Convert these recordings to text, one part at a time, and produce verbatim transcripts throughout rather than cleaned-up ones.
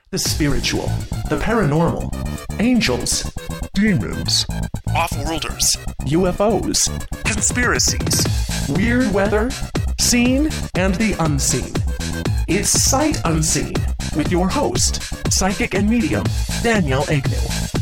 the spiritual, the paranormal, angels, demons, off-worlders, U F Os, conspiracies, weird weather, seen and the unseen. It's Sight Unseen with your host, psychic and medium, Danielle Agnew.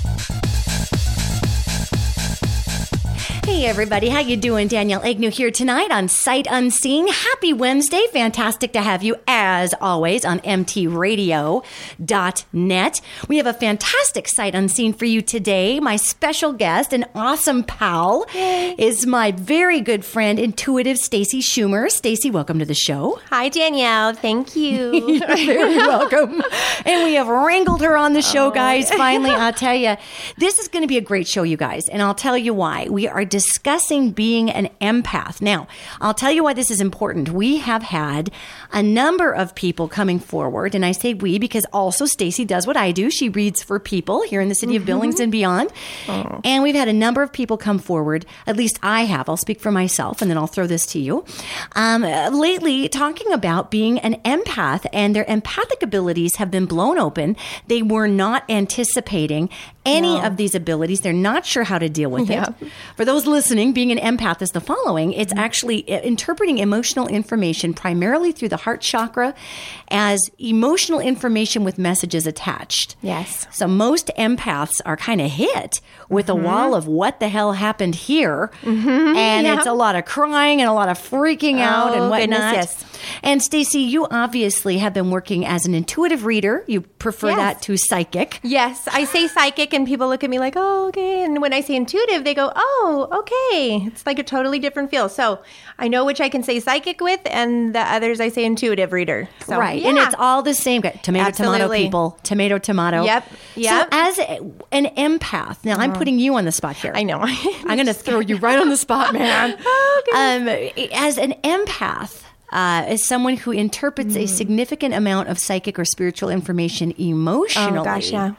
Hey everybody, how you doing? Danielle Agnew here tonight on Sight Unseen. Happy Wednesday. Fantastic to have you as always on M T radio dot net. We have a fantastic Sight Unseen for you today. My special guest, an awesome pal, Yay. is my very good friend, intuitive Stacy Schumer. Stacy, welcome to the show. Hi Danielle, thank you. You're very welcome. And we have wrangled her on the show, oh. guys. Finally, I'll tell you, this is going to be a great show, you guys. And I'll tell you why. We are discussing being an empath. Now, I'll tell you why this is important. We have had a number of people coming forward, and I say we because also Stacy does what I do. She reads for people here in the city mm-hmm. of Billings and beyond. Oh. And we've had a number of people come forward, at least I have. I'll speak for myself, and then I'll throw this to you. Um, lately, talking about being an empath, and their empathic abilities have been blown open. They were not anticipating any no. of these abilities. They're not sure how to deal with yeah. it. For those listening, being an empath is the following. It's mm-hmm. actually interpreting emotional information primarily through the heart chakra as emotional information with messages attached. Yes. So most empaths are kind of hit with mm-hmm. a wall of what the hell happened here. Mm-hmm. And yeah. it's a lot of crying and a lot of freaking out oh, and whatnot. Goodness, yes. And Stacy, you obviously have been working as an intuitive reader. You prefer yes. that to psychic. Yes. I say psychic and people look at me like, oh, okay. And when I say intuitive, they go, oh, okay. It's like a totally different feel. So I know which I can say psychic with, and the others I say intuitive reader. So, right. Yeah. And it's all the same. Tomato, Absolutely. tomato people. Tomato, tomato. Yep. Yep. So as a, an empath, now I'm putting you on the spot here. I know. I'm going to throw you right on the spot, man. um, as an empath, Uh, as someone who interprets mm. a significant amount of psychic or spiritual information emotionally. Oh, gosh, yeah.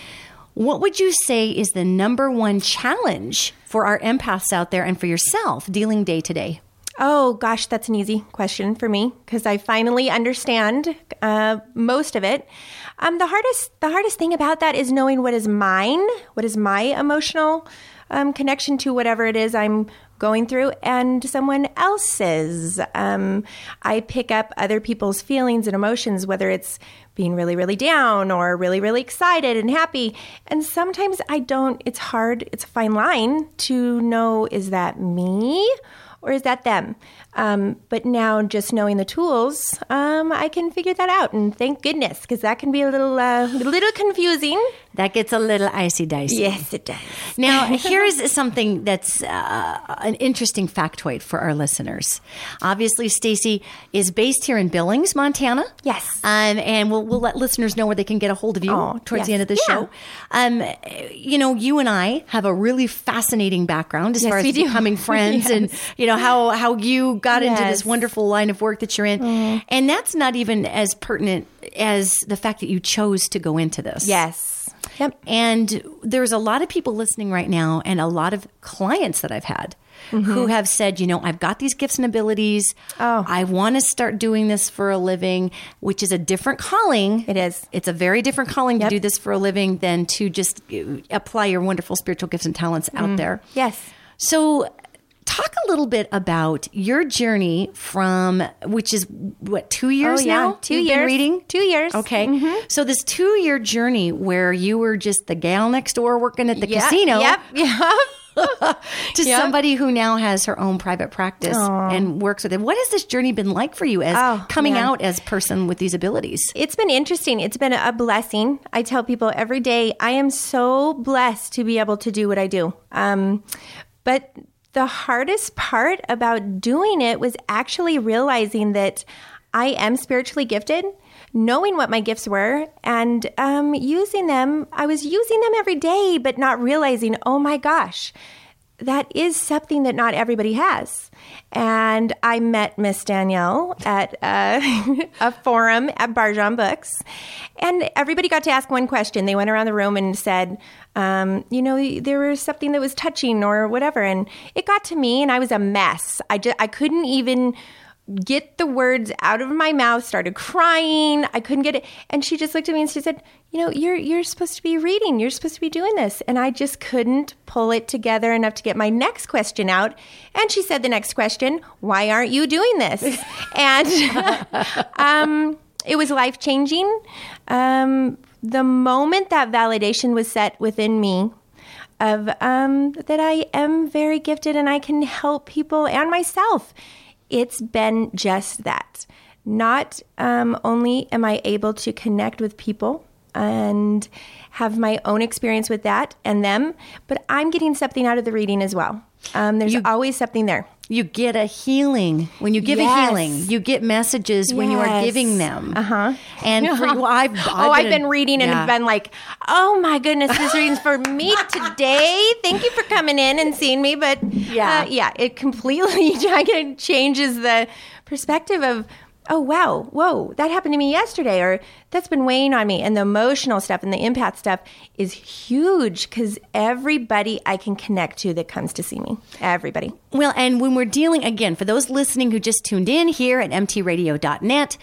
What would you say is the number one challenge for our empaths out there and for yourself dealing day to day? Oh, gosh, that's an easy question for me because I finally understand uh, most of it. Um, the hardest, the hardest thing about that is knowing what is mine, what is my emotional um, connection to whatever it is I'm going through, and someone else's. Um, I pick up other people's feelings and emotions, whether it's being really, really down or really, really excited and happy. And sometimes I don't, it's hard, it's a fine line to know, is that me or is that them? Um, but now just knowing the tools, um, I can figure that out. And thank goodness, because that can be a little, uh, a little confusing. That gets a little icy dicey. Yes, it does. Now, here's something that's uh, an interesting factoid for our listeners. Obviously, Stacy is based here in Billings, Montana. Yes. Um, and we'll, we'll let listeners know where they can get a hold of you oh, towards yes. the end of the yeah. show. Um, you know, you and I have a really fascinating background as yes, far as becoming friends yes. and, you know, how, how you got yes. into this wonderful line of work that you're in. Mm. And that's not even as pertinent as the fact that you chose to go into this. Yes. Yep. And there's a lot of people listening right now and a lot of clients that I've had mm-hmm. who have said, you know, I've got these gifts and abilities. Oh. I want to start doing this for a living, which is a different calling. It is. It's a very different calling yep. to do this for a living than to just apply your wonderful spiritual gifts and talents out mm. there. Yes. So talk a little bit about your journey from, which is what, two years oh, yeah. now? Two You've years. Been reading? Two years. Okay. Mm-hmm. So this two-year journey where you were just the gal next door working at the yep. casino. Yep. Yep. to yep. somebody who now has her own private practice Aww. And works with it. What has this journey been like for you as oh, coming man. out as a person with these abilities? It's been interesting. It's been a blessing. I tell people every day, I am so blessed to be able to do what I do. Um, but the hardest part about doing it was actually realizing that I am spiritually gifted, knowing what my gifts were, and um, using them. I was using them every day, but not realizing, oh my gosh, that is something that not everybody has. And I met Miss Danielle at uh, a forum at Barjan Books, and everybody got to ask one question. They went around the room and said, um, you know, there was something that was touching or whatever. And it got to me, and I was a mess. I just, I couldn't even get the words out of my mouth, started crying. I couldn't get it. And she just looked at me and she said, you know, you're you're supposed to be reading. You're supposed to be doing this. And I just couldn't pull it together enough to get my next question out. And she said the next question, why aren't you doing this? And um, it was life-changing. Um, the moment that validation was set within me of um, that I am very gifted and I can help people and myself, it's been just that. Not um, only am I able to connect with people and have my own experience with that and them, but I'm getting something out of the reading as well. Um, there's You- always something there. You get a healing. When you give Yes. a healing, you get messages when you are Yes. giving them. Uh-huh. And for, well, I've, I've oh, I've a- been reading and yeah. been like, oh my goodness, this reading's for me today. Thank you for coming in and seeing me. But Yeah. uh, yeah, it completely changes the perspective of, oh, wow, whoa, that happened to me yesterday, or that's been weighing on me. And the emotional stuff and the empath stuff is huge because everybody I can connect to that comes to see me, everybody. Well, and when we're dealing, again, for those listening who just tuned in here at m t radio dot net,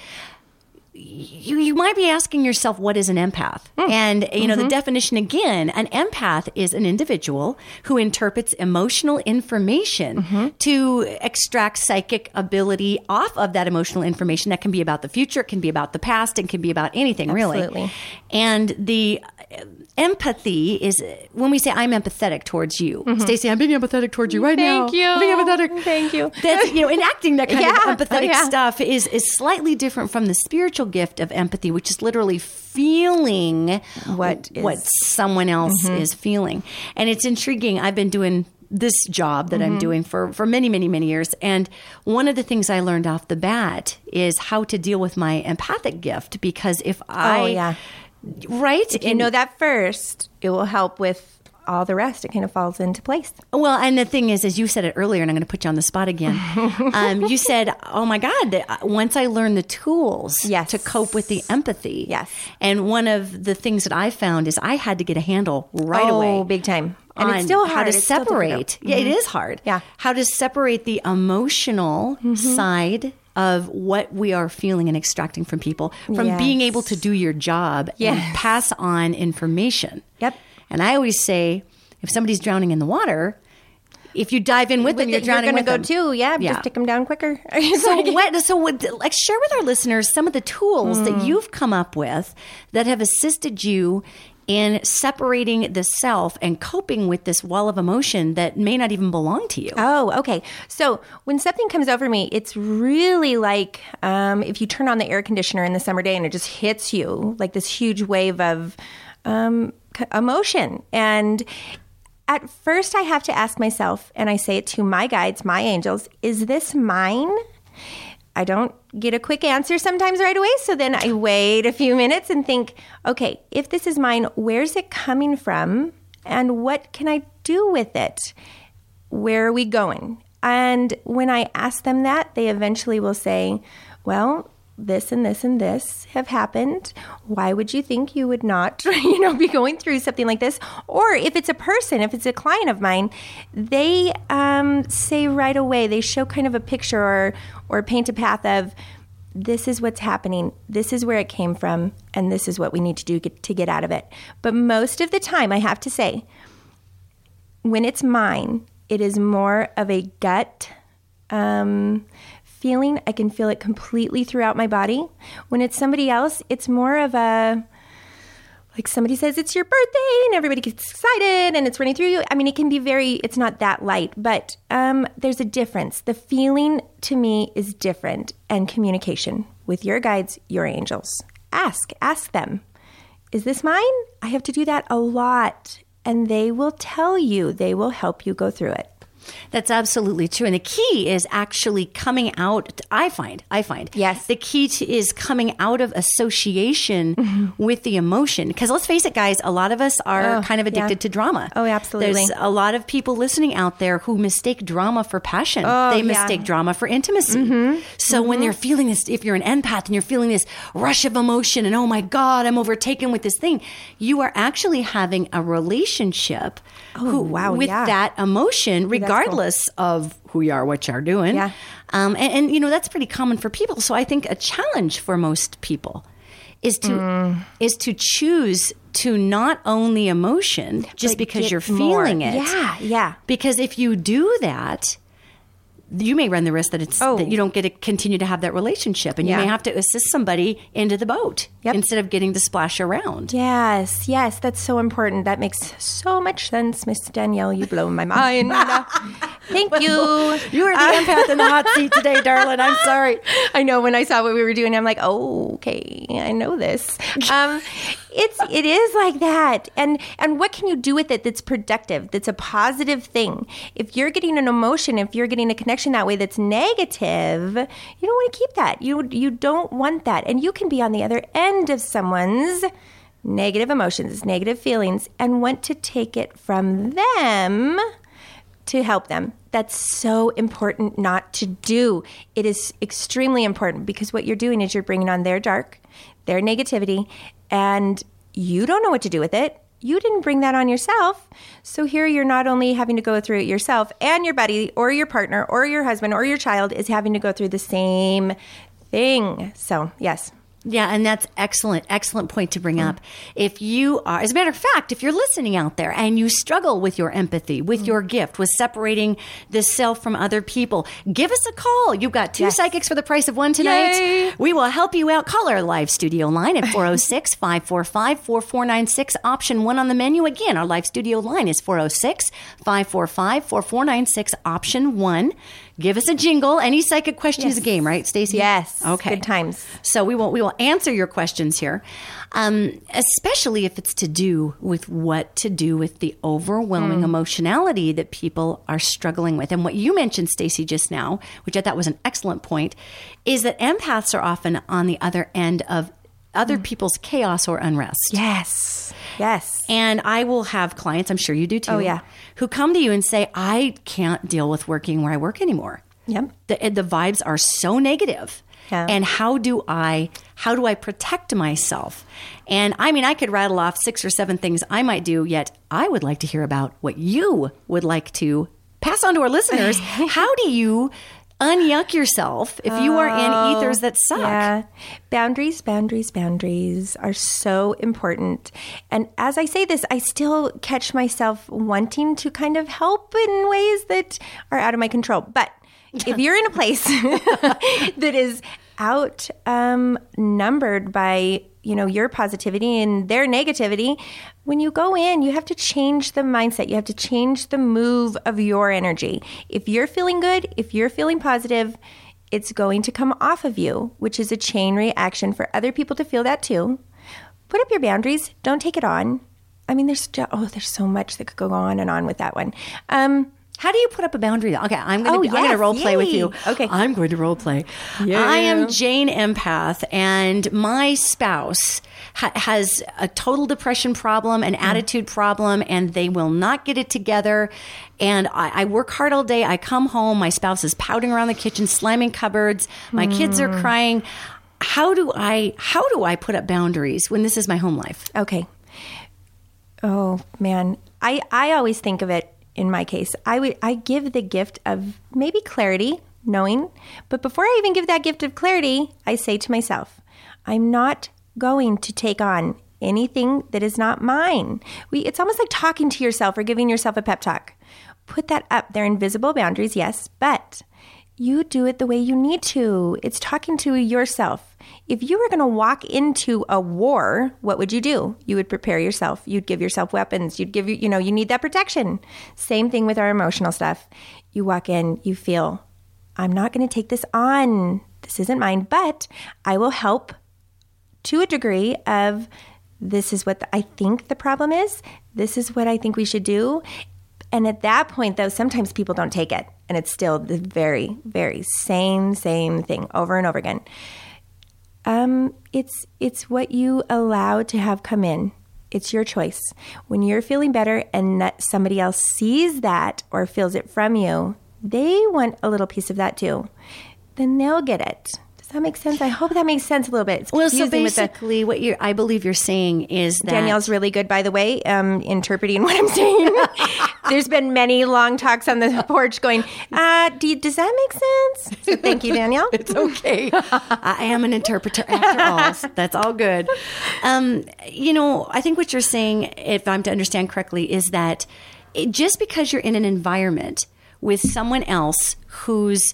you, you might be asking yourself, what is an empath? Mm. And, you know, Mm-hmm. the definition again, an empath is an individual who interprets emotional information Mm-hmm. to extract psychic ability off of that emotional information. That can be about the future, it can be about the past, it can be about anything, really. Absolutely. And the uh, empathy is when we say, I'm empathetic towards you. Stacey, I'm being empathetic towards you right now. Mm-hmm. Thank you. I'm being empathetic. Thank you. That's, you know, enacting that kind Yeah. of empathetic Yeah. stuff is, is slightly different from the spiritual gift of empathy, which is literally feeling What is- what someone else is feeling. And it's intriguing. I've been doing this job that I'm doing for, for many, many, many years. And one of the things I learned off the bat is how to deal with my empathic gift, because if I, Oh, yeah. right? If you know that first, it will help with all the rest. It kind of falls into place. Well, and the thing is, as you said it earlier, and I'm going to put you on the spot again. um, you said, "Oh my God!" that once I learned the tools Yes. to cope with the empathy, Yes. And one of the things that I found is I had to get a handle right oh, away. big time. And on it's still hard. how to It's still separate. difficult. Yeah, it is hard. Yeah. How to separate the emotional side of what we are feeling and extracting from people from Yes. being able to do your job and Yes. pass on information. Yep. And I always say, if somebody's drowning in the water, if you dive in with, them, you're it, drowning You're going with to go them. too. Yeah, Yeah. just take them down quicker. So what? So what? Like, share with our listeners some of the tools that you've come up with that have assisted you in separating the self and coping with this wall of emotion that may not even belong to you. Oh, okay. So when something comes over me, it's really like um, if you turn on the air conditioner in the summer day and it just hits you like this huge wave of um, c- emotion. And at first, I have to ask myself, and I say it to my guides, my angels, is this mine? I don't get a quick answer sometimes right away. So then I wait a few minutes and think, okay, if this is mine, where's it coming from? And what can I do with it? Where are we going? And when I ask them that, they eventually will say, well, this and this and this have happened. Why would you think you would not, you know, be going through something like this? Or if it's a person, if it's a client of mine, they um, say right away, they show kind of a picture or, or paint a path of, this is what's happening, this is where it came from, and this is what we need to do get, to get out of it. But most of the time, I have to say, when it's mine, it is more of a gut um, feeling. I can feel it completely throughout my body. When it's somebody else, it's more of a, like somebody says it's your birthday and everybody gets excited and it's running through you. I mean, it can be very, it's not that light, but um, there's a difference. The feeling to me is different. And communication with your guides, your angels. Ask, ask them, is this mine? I have to do that a lot. And they will tell you, they will help you go through it. That's absolutely true. And the key is actually coming out. I find, I find. Yes. The key to, is coming out of association Mm-hmm. with the emotion. Because let's face it, guys, a lot of us are Oh, kind of addicted yeah. to drama. Oh, absolutely. There's a lot of people listening out there who mistake drama for passion. Oh, they yeah. mistake drama for intimacy. Mm-hmm. So when they're feeling this, if you're an empath and you're feeling this rush of emotion and, oh my God, I'm overtaken with this thing, you are actually having a relationship Oh, who, wow, with yeah. that emotion, regardless regardless cool. of who you are, what you are doing. Yeah. Um, and, and, you know, that's pretty common for people. So I think a challenge for most people is to mm. is to choose to not own the emotion just but because you're more. feeling it. Yeah, yeah. Because if you do that, you may run the risk that it's oh. that you don't get to continue to have that relationship, and yeah. you may have to assist somebody into the boat yep. instead of getting to splash around. Yes, yes, that's so important. That makes so much sense, Miss Danielle. You blow my mind. Thank well, you. You are the uh, empath in the hot seat today, darling. I'm sorry. I know. When I saw what we were doing, I'm like, oh, okay, I know this. Um, it's it is like that, and and what can you do with it that's productive? That's a positive thing. If you're getting an emotion, if you're getting a connection that way that's negative, you don't want to keep that. You you don't want that, and you can be on the other end of someone's negative emotions, negative feelings, and want to take it from them to help them. That's so important not to do. It is extremely important because what you're doing is you're bringing on their dark, their negativity, and you don't know what to do with it. You didn't bring that on yourself. So here you're not only having to go through it yourself, and your buddy or your partner or your husband or your child is having to go through the same thing. So, yes. Yeah, and that's excellent, excellent point to bring mm. up. If you are, as a matter of fact, if you're listening out there and you struggle with your empathy, with mm. your gift, with separating the self from other people, give us a call. You've got two yes. psychics for the price of one tonight. Yay. We will help you out. Call our live studio line at four oh six, five four five, four four nine six, option one on the menu. Again, our live studio line is four oh six, five four five, four four nine six, option one. Give us a jingle. Any psychic question yes. is a game, right, Stacey? Yes. Okay. Good times. So we will we will answer your questions here, um, especially if it's to do with what to do with the overwhelming mm. emotionality that people are struggling with. And what you mentioned, Stacey, just now, which I thought was an excellent point, is that empaths are often on the other end of other mm. people's chaos or unrest. Yes. Yes. And I will have clients, I'm sure you do too, oh, yeah. who come to you and say, I can't deal with working where I work anymore. Yep. The, the vibes are so negative. Yeah. And how do I how do I protect myself? And I mean, I could rattle off six or seven things I might do, yet I would like to hear about what you would like to pass on to our listeners. How do you unyuck yourself if you are in ethers that suck? Yeah. Boundaries, boundaries, boundaries are so important. And as I say this, I still catch myself wanting to kind of help in ways that are out of my control. But if you're in a place that is outnumbered um, by, you know, your positivity and their negativity, when you go in, you have to change the mindset. You have to change the move of your energy. If you're feeling good, if you're feeling positive, it's going to come off of you, which is a chain reaction for other people to feel that too. Put up your boundaries. Don't take it on. I mean, there's oh, there's so much that could go on and on with that one. Um, How do you put up a boundary? Okay, I'm going to oh, yes, role play yay. with you. Okay, I'm going to role play. Yeah. I am Jane Empath, and my spouse ha- has a total depression problem, an mm. attitude problem, and they will not get it together. And I, I work hard all day. I come home. My spouse is pouting around the kitchen, slamming cupboards. My mm. kids are crying. How do I? How do I put up boundaries when this is my home life? Okay. Oh man, I I always think of it. In my case, I would I give the gift of maybe clarity, knowing, but before I even give that gift of clarity, I say to myself, I'm not going to take on anything that is not mine. We it's almost like talking to yourself or giving yourself a pep talk. Put that up. They're invisible boundaries, yes, but you do it the way you need to. It's talking to yourself. If you were going to walk into a war, what would you do? You would prepare yourself. You'd give yourself weapons. You'd give you, you know, you need that protection. Same thing with our emotional stuff. You walk in, you feel, I'm not going to take this on. This isn't mine, but I will help to a degree of this is what I think the problem is. This is what I think we should do. And at that point, though, sometimes people don't take it. And it's still the very, very same, same thing over and over again. Um, it's it's what you allow to have come in. It's your choice. When you're feeling better and that somebody else sees that or feels it from you, they want a little piece of that too. Then they'll get it. Does that make sense? I hope that makes sense a little bit. It's well, so basically the, what you're, I believe you're saying is that... Danielle's really good, by the way, um, interpreting what I'm saying. There's been many long talks on the porch going, uh, do you, does that make sense? So thank you, Danielle. It's okay. I am an interpreter after all. So that's all good. Um, you know, I think what you're saying, if I'm to understand correctly, is that it, just because you're in an environment with someone else whose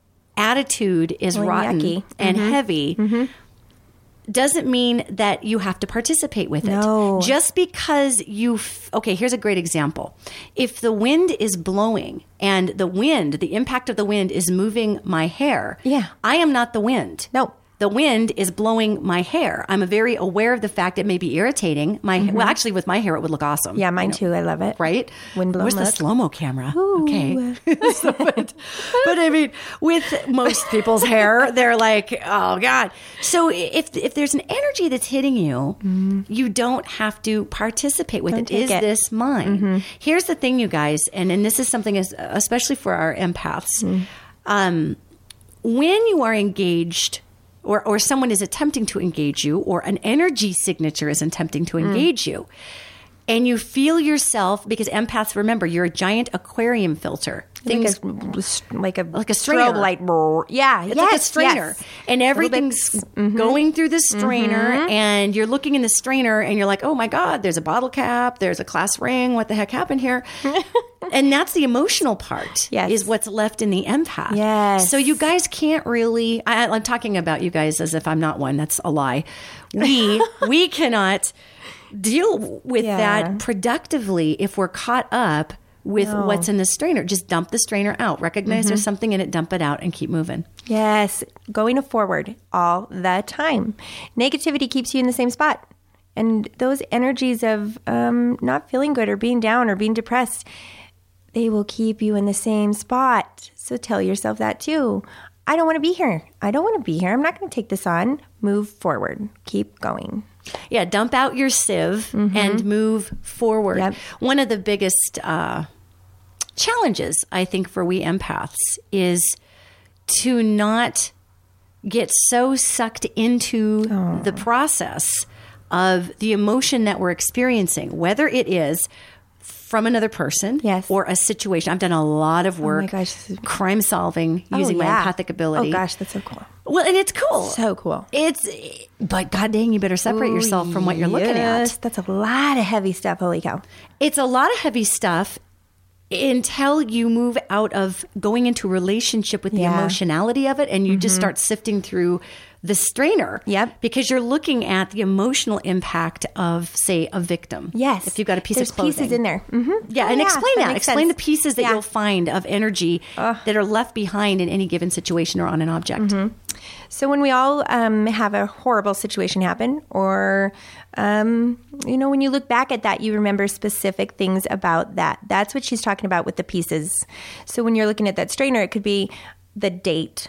attitude is Well, rotten yucky. and Mm-hmm. heavy Mm-hmm. doesn't mean that you have to participate with it. No. Just because you, f- okay, here's a great example. If the wind is blowing and the wind, the impact of the wind is moving my hair, Yeah. I am not the wind. No. The wind is blowing my hair. I'm very aware of the fact it may be irritating. My Well, actually, with my hair, it would look awesome. Yeah, mine you know, too. I love it. Right? Wind blown Where's the look. slow-mo camera? Okay. So, but, but I mean, with most people's hair, they're like, oh, God. So if if there's an energy that's hitting you, you don't have to participate with Don't it. take Is it. this mine? Here's the thing, you guys, and, and this is something, as, especially for our empaths. Um, when you are engaged, or, or someone is attempting to engage you, or an energy signature is attempting to engage you, and you feel yourself, because empaths, remember, you're a giant aquarium filter. Things like a, like a, like a strainer. strobe light. Brrr. Yeah, it's yes, like a strainer. yes. And everything's going through the strainer, and you're looking in the strainer, and you're like, oh my God, there's a bottle cap, there's a class ring, what the heck happened here? And that's the emotional part, Yes. is what's left in the empath. Yes. So you guys can't really, I, I'm talking about you guys as if I'm not one, that's a lie. We, we cannot deal with Yeah. that productively if we're caught up with No. what's in the strainer. Just dump the strainer out. Recognize there's something in it, dump it out, and keep moving. Yes, going forward all the time. Negativity keeps you in the same spot. And those energies of um, not feeling good or being down or being depressed, they will keep you in the same spot. So tell yourself that too. I don't want to be here. I don't want to be here. I'm not going to take this on. Move forward. Keep going. Yeah, dump out your sieve and move forward. Yep. One of the biggest uh, challenges, I think, for we empaths is to not get so sucked into the process of the emotion that we're experiencing, whether it is from another person Yes. or a situation. I've done a lot of work gosh, this is- crime solving using Oh, my yeah. empathic ability. Oh, gosh, that's so cool. Well, and it's cool. So cool. It's, but god dang, you better separate yourself from what you're looking Yes, at. that's a lot of heavy stuff. Holy cow. It's a lot of heavy stuff until you move out of going into a relationship with the Yeah. emotionality of it, and you just start sifting through the strainer. Yep. Because you're looking at the emotional impact of, say, a victim. Yes. If you've got a piece There's of clothing. pieces in there. Mm-hmm. Yeah, Oh, and yeah, explain that. makes Explain sense. the pieces that Yeah. you'll find of energy that are left behind in any given situation or on an object. So when we all um, have a horrible situation happen, or um, you know, when you look back at that, you remember specific things about that. That's what she's talking about with the pieces. So when you're looking at that strainer, it could be the date,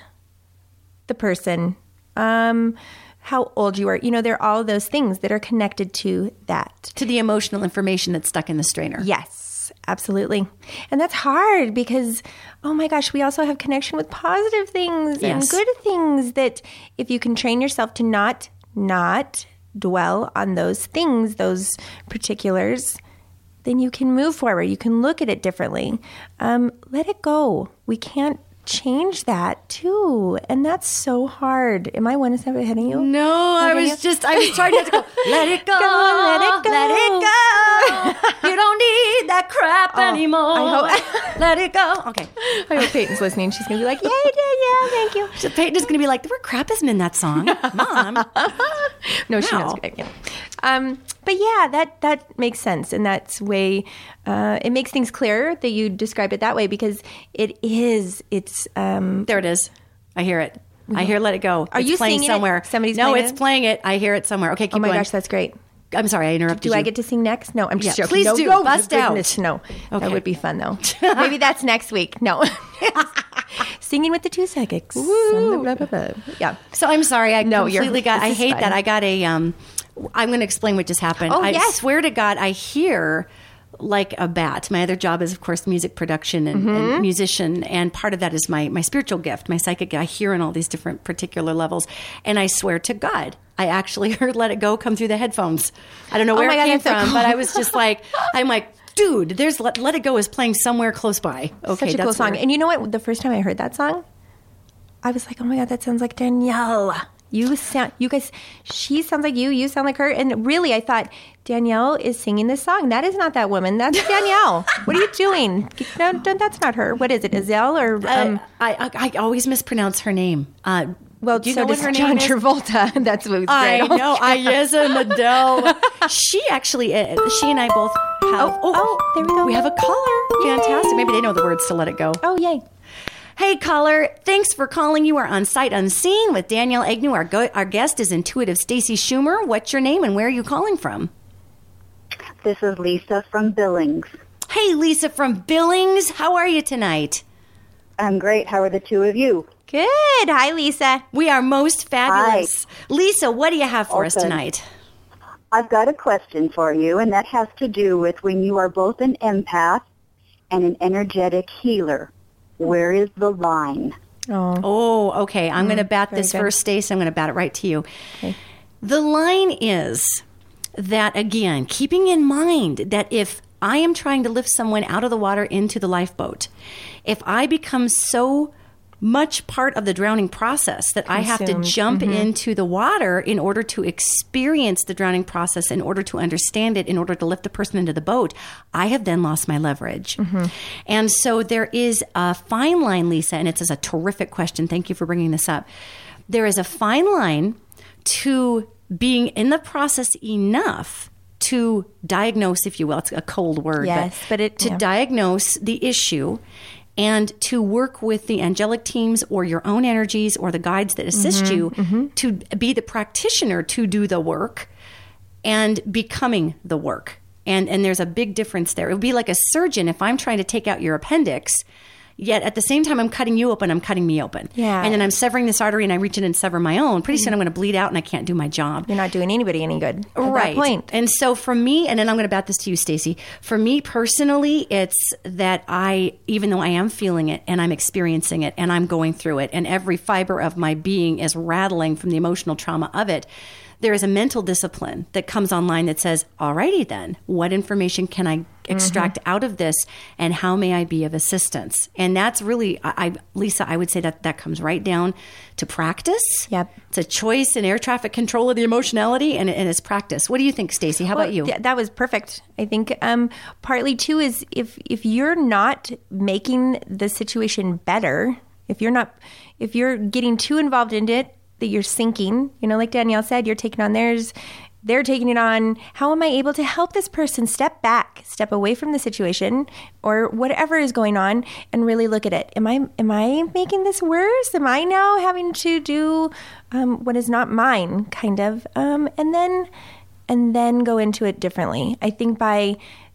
the person, um, how old you are. You know, there are all those things that are connected to that. To the emotional information that's stuck in the strainer. Yes, absolutely. And that's hard because, oh my gosh, we also have connection with positive things and Yes. good things that if you can train yourself to not, not dwell on those things, those particulars, then you can move forward. You can look at it differently. Um, let it go. We can't change that too. And that's so hard. Am I one step ahead of you? No, I Okay, was yeah. just, I was trying not to go, let it go, let it go. let it go. You don't need that crap anymore. I hope- let it go. Okay. I hope Peyton's listening. She's going to be like, yeah, yeah, yeah, thank you. So Peyton is going to be like, the word crap isn't in that song. Mom. No, she Wow. knows. Yeah. Um, but yeah, that that makes sense, and that's way. Uh, it makes things clearer that you describe it that way because it is. It's. Um, There it is. I hear it. I hear let it go. Are it's you playing singing it? somewhere? Somebody's no, playing it's it? playing it. I hear it somewhere. Okay, keep oh my going. gosh, that's great. I'm sorry, I interrupted Do you. I get to sing next? No, I'm just Yeah, joking. please no, do. No, Bust goodness, out. No, Okay. that would be fun though. Maybe that's next week. No, singing with the two psychics. Blah, blah, blah, blah. Yeah. So I'm sorry. I No, you're- completely got. this I is hate fine. that. I got a. Um, I'm going to explain what just happened. Oh, I yes. swear to God, I hear like a bat. My other job is, of course, music production and, Mm-hmm. and musician, and part of that is my my spiritual gift, my psychic. I hear in all these different particular levels, and I swear to God, I actually heard "Let It Go" come through the headphones. I don't know Oh where my it God, came that's so from, cool. but I was just like, I'm like. dude, there's Let, Let It Go is playing somewhere close by. Okay, Such a that's cool song. weird. And you know what? The first time I heard that song, I was like, oh my God, that sounds like Danielle. You sound, you guys, she sounds like you, you sound like her. And really, I thought, Danielle is singing this song. That is not that woman. That's Danielle. What are you doing? No, no, that's not her. What is it, Azelle? Or, um, uh, I, I I always mispronounce her name. Uh, well, do you so know what does her John name is? Travolta. That's what was I great. know. I yes, Adele. She actually, uh, she and I both have. Oh, oh, there we go. We have a caller. Fantastic. Maybe they know the words to Let It Go. Oh, yay. Hey, caller. Thanks for calling. You are on Sight Unseen with Danielle Agnew. Our, go- our guest is intuitive Stacy Schumer. What's your name and where are you calling from? This is Lisa from Billings. Hey, Lisa from Billings. How are you tonight? I'm great. How are the two of you? Good. Hi, Lisa. We are most fabulous. Lisa, what do you have for us Okay. tonight? I've got a question for you, and that has to do with when you are both an empath and an energetic healer. Where is the line? Oh, Oh, okay. I'm going to bat very this good. first, Stace. I'm going to bat it right to you. The line is that, again, keeping in mind that if I am trying to lift someone out of the water into the lifeboat, if I become so much part of the drowning process that I have to Consumed. jump into the water in order to experience the drowning process, in order to understand it, in order to lift the person into the boat, I have then lost my leverage. And so there is a fine line, Lisa, and it's a terrific question. Thank you for bringing this up. There is a fine line to being in the process enough to diagnose, if you will, it's a cold word, Yes, but it- to yeah. diagnose the issue and to work with the angelic teams or your own energies or the guides that assist Mm-hmm, you to be the practitioner to do the work and becoming the work. And and there's a big difference there. It would be like a surgeon if I'm trying to take out your appendix, yet at the same time I'm cutting you open, I'm cutting me open. Yeah. And then I'm severing this artery and I reach in and sever my own. Pretty soon I'm going to bleed out and I can't do my job. you're not doing anybody any good at Right. that point. And so for me, and then I'm going to bat this to you, Stacy. For me personally, it's that I, even though I am feeling it and I'm experiencing it and I'm going through it and every fiber of my being is rattling from the emotional trauma of it, there is a mental discipline that comes online that says, alrighty then, what information can I extract Mm-hmm. out of this and how may I be of assistance? And that's really, I, I, Lisa, I would say that that comes right down to practice. Yep. It's a choice in air traffic control of the emotionality and, and it's practice. What do you think, Stacy? How about you? Th- that was perfect. I think um, partly too is if if you're not making the situation better, if you're not, if you're getting too involved in it, that you're sinking. You know, like Danielle said, you're taking on theirs. They're taking it on. How am I able to help this person step back, step away from the situation or whatever is going on and really look at it? Am I am I making this worse? Am I now having to do um, what is not mine, kind of? Um, and then and then go into it differently. I think by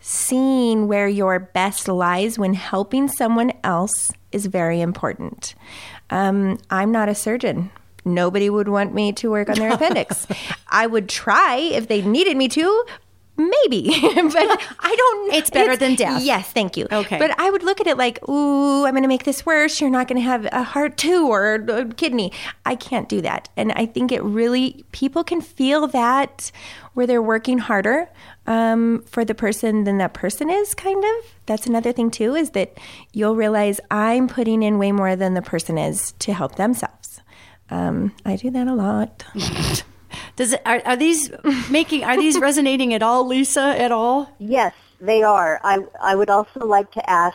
seeing where your best lies when helping someone else is very important. Um, I'm not a surgeon. Nobody would want me to work on their appendix. I would try if they needed me to, maybe, but I don't. It's better than death. Yes, thank you. Okay. But I would look at it like, ooh, I'm going to make this worse. You're not going to have a heart too or a kidney. I can't do that. And I think it really, people can feel that where they're working harder um, for the person than that person is, kind of. That's another thing too, is that you'll realize I'm putting in way more than the person is to help themselves. Um, I do that a lot. Does it, are, are these making, are these resonating at all, Lisa, at all? Yes, they are. I, I would also like to ask,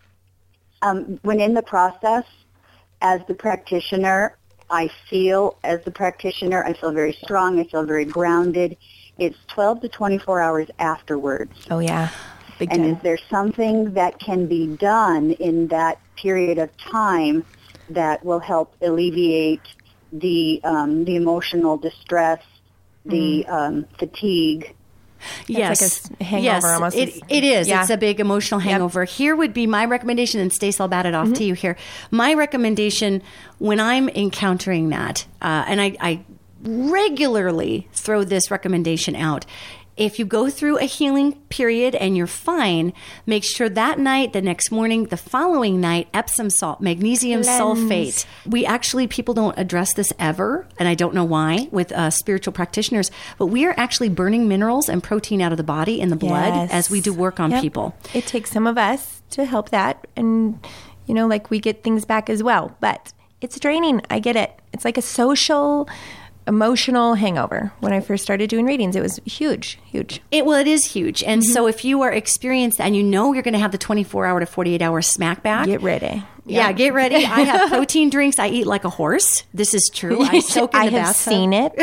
um, when in the process, as the practitioner, I feel, as the practitioner, I feel very strong, I feel very grounded. It's twelve to twenty-four hours afterwards. Oh, yeah. Big And time. is there something that can be done in that period of time that will help alleviate the um, the emotional distress, the um, fatigue? Yes. like a hangover yes, almost. It, it is. Yeah. It's a big emotional hangover. Here would be my recommendation, and Stace, I'll bat it off to you here. My recommendation when I'm encountering that, uh, and I, I regularly throw this recommendation out, if you go through a healing period and you're fine, make sure that night, the next morning, the following night, Epsom salt, magnesium Cleanse. sulfate. We actually, people don't address this ever, and I don't know why with uh, spiritual practitioners, but we are actually burning minerals and protein out of the body and the blood Yes. as we do work on Yep. people. It takes some of us to help that. And, you know, like we get things back as well. But it's draining. I get it. It's like a social, emotional hangover. When I first started doing readings, it was huge, huge. It, well, it is huge. And so if you are experienced and you know you're going to have the twenty-four hour to forty-eight hour smack back. Get ready. Yeah, get ready. I have protein drinks. I eat like a horse. This is true. I soak in I the have bathtub. seen it.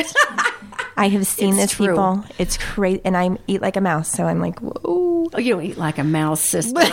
I have seen It's this, true. people. It's crazy. And I eat like a mouse. So I'm like, whoa. Oh, you don't eat like a mouse, sister.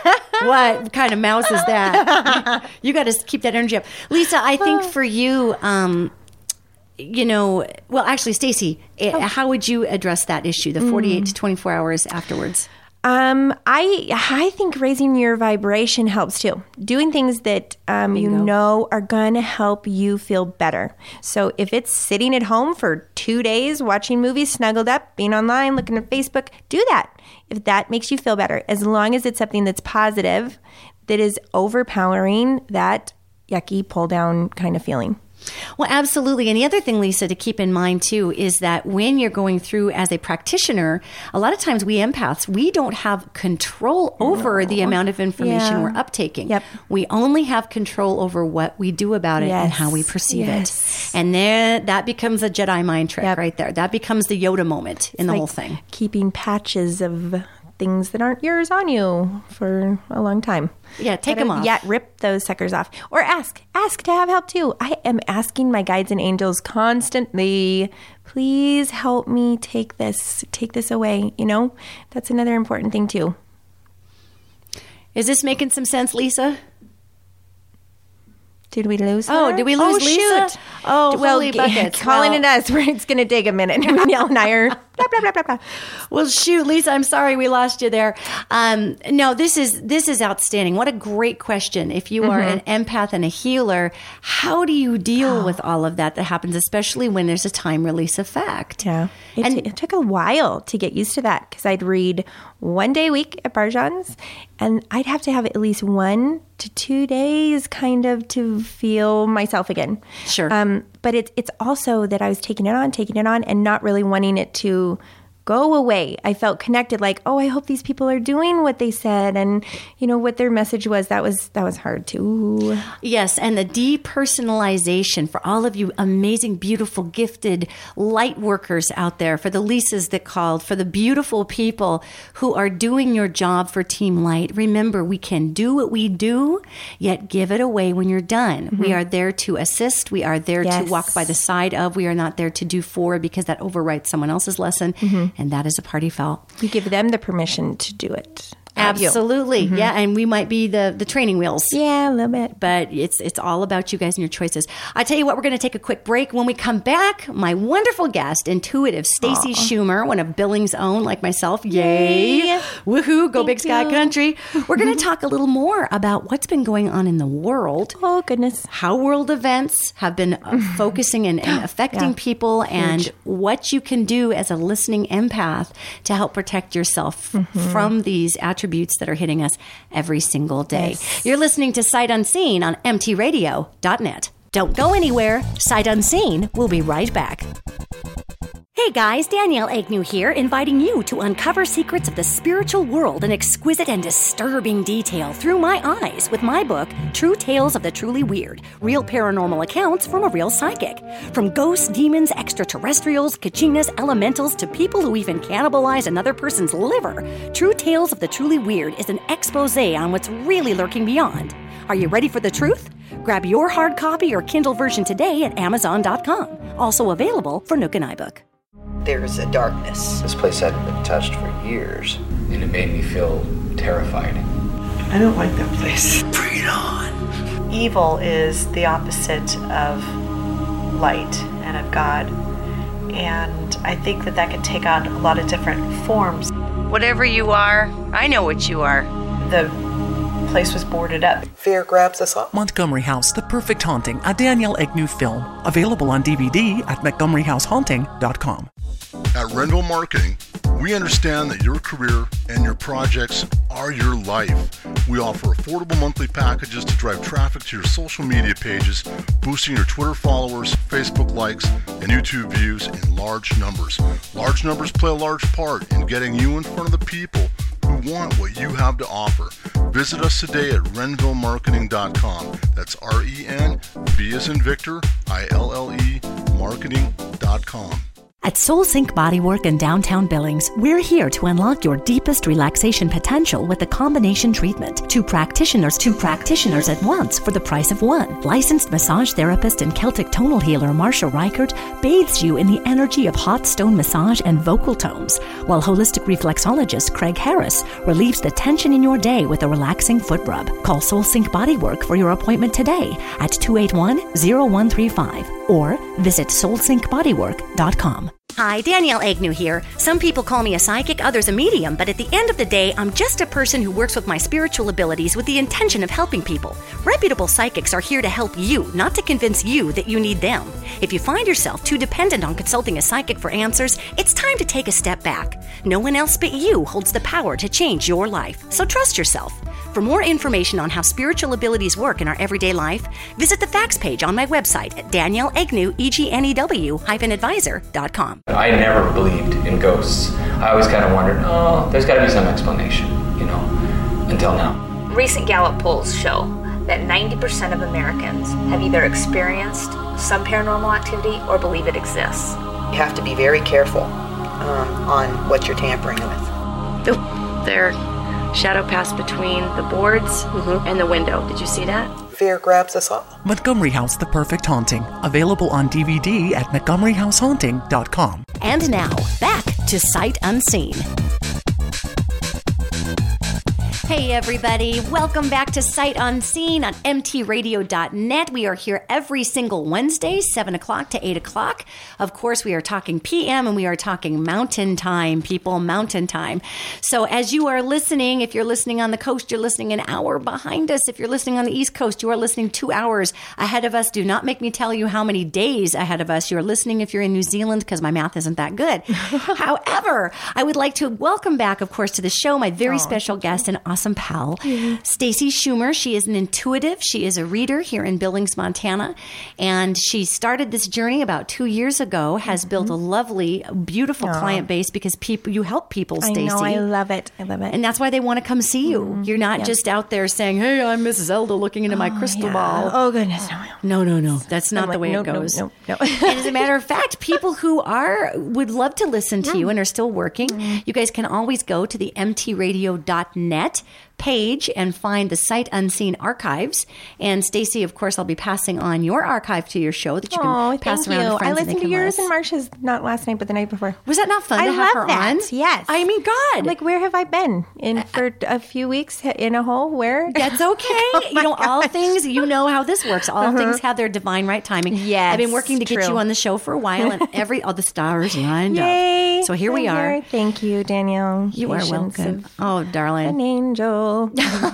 What kind of mouse is that? You got to keep that energy up. Lisa, I think for you, um, you know, well, actually, Stacy, eh, how would you address that issue, the forty-eight to twenty-four hours afterwards? Um, I I think raising your vibration helps too. Doing things that um, you Bingo. know are going to help you feel better. So if it's sitting at home for two days, watching movies, snuggled up, being online, looking at Facebook, do that. If that makes you feel better, as long as it's something that's positive, that is overpowering that yucky pull down kind of feeling. Well, absolutely. And the other thing, Lisa, to keep in mind too, is that when you're going through as a practitioner, a lot of times we empaths, we don't have control over the amount of information Yeah. we're uptaking. Yep. We only have control over what we do about it and Yes. how we perceive Yes. it. And then that becomes a Jedi mind trick Yep. right there. That becomes the Yoda moment in the Like whole thing. Keeping patches of things that aren't yours on you for a long time. Yeah, take Gotta- 'em off. Yeah, rip those suckers off. Or ask. Ask to have help too. I am asking my guides and angels constantly, please help me take this, take this away. You know, that's another important thing too. Is this making some sense, Lisa? Did we lose her? Oh, did we lose oh, Lisa? Shoot. Oh, well, holy g- buckets. calling Well- it us. It's going to take a minute. Nell and I are blah, blah, blah, blah, blah. Well, shoot, Lisa, I'm sorry we lost you there. Um, no, this is this is outstanding. What a great question. If you are Mm-hmm. an empath and a healer, how do you deal with all of that that happens, especially when there's a time release effect? Yeah. It, And- t- it took a while to get used to that because I'd read one day a week at Barjan's and I'd have to have at least one to two days kind of to feel myself again. Sure. Um, but it's it's also that I was taking it on, taking it on and not really wanting it to go away. I felt connected like, oh, I hope these people are doing what they said and you know what their message was. That was that was hard too. Yes, and the depersonalization for all of you amazing, beautiful, gifted light workers out there, for the Lisas that called, for the beautiful people who are doing your job for Team Light. Remember, we can do what we do, yet give it away when you're done. We are there to assist. We are there Yes. to walk by the side of. We are not there to do for, because that overwrites someone else's lesson, and that is a party foul. You give them the permission to do it. not you. Absolutely, yeah, and we might be the the training wheels. Yeah, a little bit. But it's it's all about you guys and your choices. I tell you what, we're going to take a quick break. When we come back, my wonderful guest, intuitive Stacy Schumer, one of Billings' own, like myself. Yay! Yay. Woohoo! Go Thank Big Sky you. Country. We're going to talk a little more about what's been going on in the world. Oh, goodness. How world events have been uh, focusing and, and affecting Yeah. people, and what you can do as a listening empath to help protect yourself Mm-hmm. from these attributes that are hitting us every single day. Yes. You're listening to Sight Unseen on M T radio dot net. Don't go anywhere. Sight Unseen will be right back. Hey guys, Danielle Agnew here, inviting you to uncover secrets of the spiritual world in exquisite and disturbing detail through my eyes with my book, True Tales of the Truly Weird, real paranormal accounts from a real psychic. From ghosts, demons, extraterrestrials, kachinas, elementals, to people who even cannibalize another person's liver, True Tales of the Truly Weird is an expose on what's really lurking beyond. Are you ready for the truth? Grab your hard copy or Kindle version today at amazon dot com. Also available for Nook and iBook. There's a darkness. This place hadn't been touched for years, and it made me feel terrified. I don't like that place. Bring it on. Evil is the opposite of light and of God. And I think that that can take on a lot of different forms. Whatever you are, I know what you are. The place was boarded up. Fear grabs us all. Montgomery House, The Perfect Haunting, a Danielle Agnew film. Available on D V D at montgomery house haunting dot com. At Renville Marketing, We understand that your career and your projects are your life. We offer affordable monthly packages to drive traffic to your social media pages, boosting your Twitter followers, Facebook likes, and YouTube views in large numbers. Large numbers play a large part in getting you in front of the people who want what you have to offer. Visit us today at renville marketing dot com. That's R E N V as in Victor, I L L E, marketing dot com. At Soul Sync Bodywork in downtown Billings, we're here to unlock your deepest relaxation potential with a combination treatment. Two practitioners, two practitioners at once for the price of one. Licensed massage therapist and Celtic tonal healer Marsha Reichert bathes you in the energy of hot stone massage and vocal tones, while holistic reflexologist Craig Harris relieves the tension in your day with a relaxing foot rub. Call Soul Sync Bodywork for your appointment today at two eight one, zero one three five or visit soul sync bodywork dot com. Hi, Danielle Agnew here. Some people call me a psychic, others a medium, but at the end of the day, I'm just a person who works with my spiritual abilities with the intention of helping people. Reputable psychics are here to help you, not to convince you that you need them. If you find yourself too dependent on consulting a psychic for answers, it's time to take a step back. No one else but you holds the power to change your life, so trust yourself. For more information on how spiritual abilities work in our everyday life, visit the facts page on my website at danielle agnew adviser dot com. I never believed in ghosts. I always kind of wondered, oh, there's got to be some explanation, you know, until now. Recent Gallup polls show that ninety percent of Americans have either experienced some paranormal activity or believe it exists. You have to be very careful um, on what you're tampering with. Oh, there, shadow passed between the boards mm-hmm. and the window. Did you see that? Fear grabs us all. Montgomery House: The Perfect Haunting. Available on D V D at montgomery house haunting dot com. And now, back to Sight Unseen. Hey everybody, welcome back to Sight Unseen on M T radio dot net. We are here every single Wednesday, seven o'clock to eight o'clock. Of course, we are talking P M and we are talking mountain time, people, mountain time. So as you are listening, if you're listening on the coast, you're listening an hour behind us. If you're listening on the East Coast, you are listening two hours ahead of us. Do not make me tell you how many days ahead of us you're listening if you're in New Zealand, because my math isn't that good. However, I would like to welcome back, of course, to the show my very oh, special guest and awesome Awesome pal, mm-hmm. Stacy Schumer. She is an intuitive. She is a reader here in Billings, Montana, and she started this journey about two years ago. Has mm-hmm. built a lovely, beautiful Aww. client base because people you help people, Stacy. I know. I love it. I love it, and that's why they want to come see you. Mm-hmm. You're not yep. just out there saying, "Hey, I'm Missus Zelda looking into oh, my crystal yeah. ball." Oh goodness, no, no, no. That's not I'm the like, way no, it goes. No, no, no. And as a matter of fact, people who are would love to listen to mm. you and are still working, mm. you guys can always go to the M T radio dot net page and find the Sight Unseen archives. And Stacy, of course, I'll be passing on your archive to your show that you oh, can pass thank around you. to friends. I listened and to yours listen. and Marsha's not last night, but the night before. Was that not fun I to have love her that. on? Yes. I mean, God. Like, where have I been? In for a few weeks in a hole? Where? That's okay. oh you know, all things, you know how this works. All uh-huh. things have their divine right timing. Yes. I've been working to true. get you on the show for a while, and every all the stars lined Yay. up. So here we I'm are. Here. Thank you, Danielle. You Patience are welcome. Oh, darling. An angel.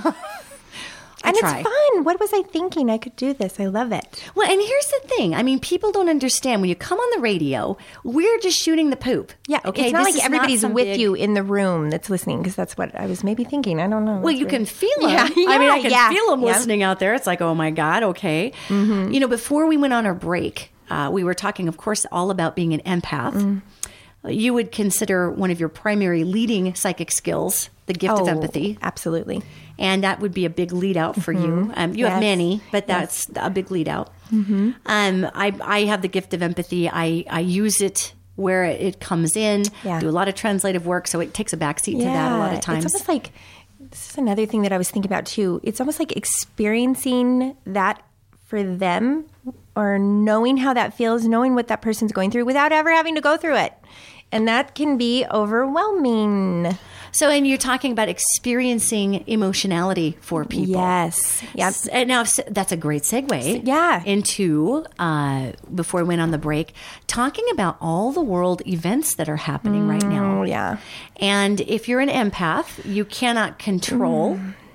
I and try. It's fun. What was I thinking? I could do this. I love it. Well, and here's the thing. I mean, people don't understand. When you come on the radio, we're just shooting the poop. Yeah. Okay. It's not this like everybody's not with big... you in the room that's listening, because that's what I was maybe thinking. I don't know. Well, that's you weird. can feel them. Yeah, yeah, I mean, I can yeah, feel them yeah. listening out there. It's like, oh my God. Okay. Mm-hmm. You know, before we went on our break, uh, we were talking, of course, all about being an empath. Mm. You would consider one of your primary leading psychic skills the gift oh, of empathy. Absolutely. And that would be a big lead out for mm-hmm. you. Um, you yes. have many, but that's yes. a big lead out. Mm-hmm. Um, I, I have the gift of empathy. I, I use it where it comes in, yeah. do a lot of translative work, so it takes a backseat yeah. to that a lot of times. It's almost like, this is another thing that I was thinking about too. It's almost like experiencing that for them, or knowing how that feels, knowing what that person's going through without ever having to go through it. And that can be overwhelming. So, and you're talking about experiencing emotionality for people. Yes. Yep. And now that's a great segue. Yeah. Into, uh, before we went on the break, talking about all the world events that are happening mm, right now. Yeah. And if you're an empath, you cannot control mm.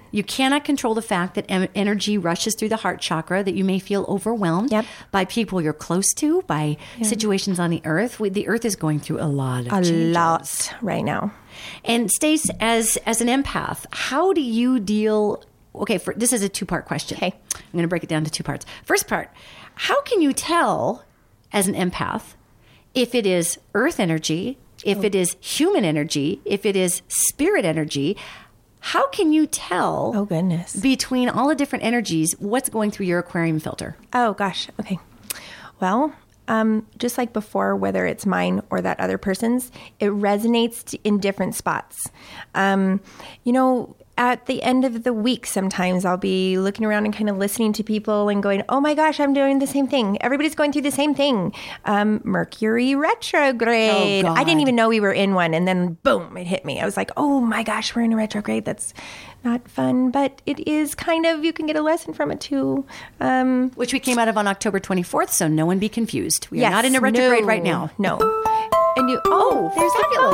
You cannot control the fact that em- energy rushes through the heart chakra, that you may feel overwhelmed Yep. by people you're close to, by Yeah. situations on the earth. We, the earth is going through a lot of A changes. lot right now. And Stace, as as an empath, how do you deal? Okay, for, this is a two part question. Okay, I'm going to break it down to two parts. First part: how can you tell, as an empath, if it is earth energy, if it is human energy, if it is spirit energy? How can you tell? Oh goodness! Between all the different energies, what's going through your aquarium filter? Oh gosh. Okay. Well, um, just like before, whether it's mine or that other person's, it resonates t- in different spots. Um, you know, at the end of the week, sometimes I'll be looking around and kind of listening to people and going, oh my gosh, I'm doing the same thing. Everybody's going through the same thing. Um, Mercury retrograde. Oh, I didn't God. even know we were in one. And then boom, it hit me. I was like, oh my gosh, we're in a retrograde. That's not fun, but it is kind of, you can get a lesson from it too. Um, Which we came out of on October twenty-fourth, so no one be confused. We Yes, are not in a retrograde no, right now. No. And you, oh, there's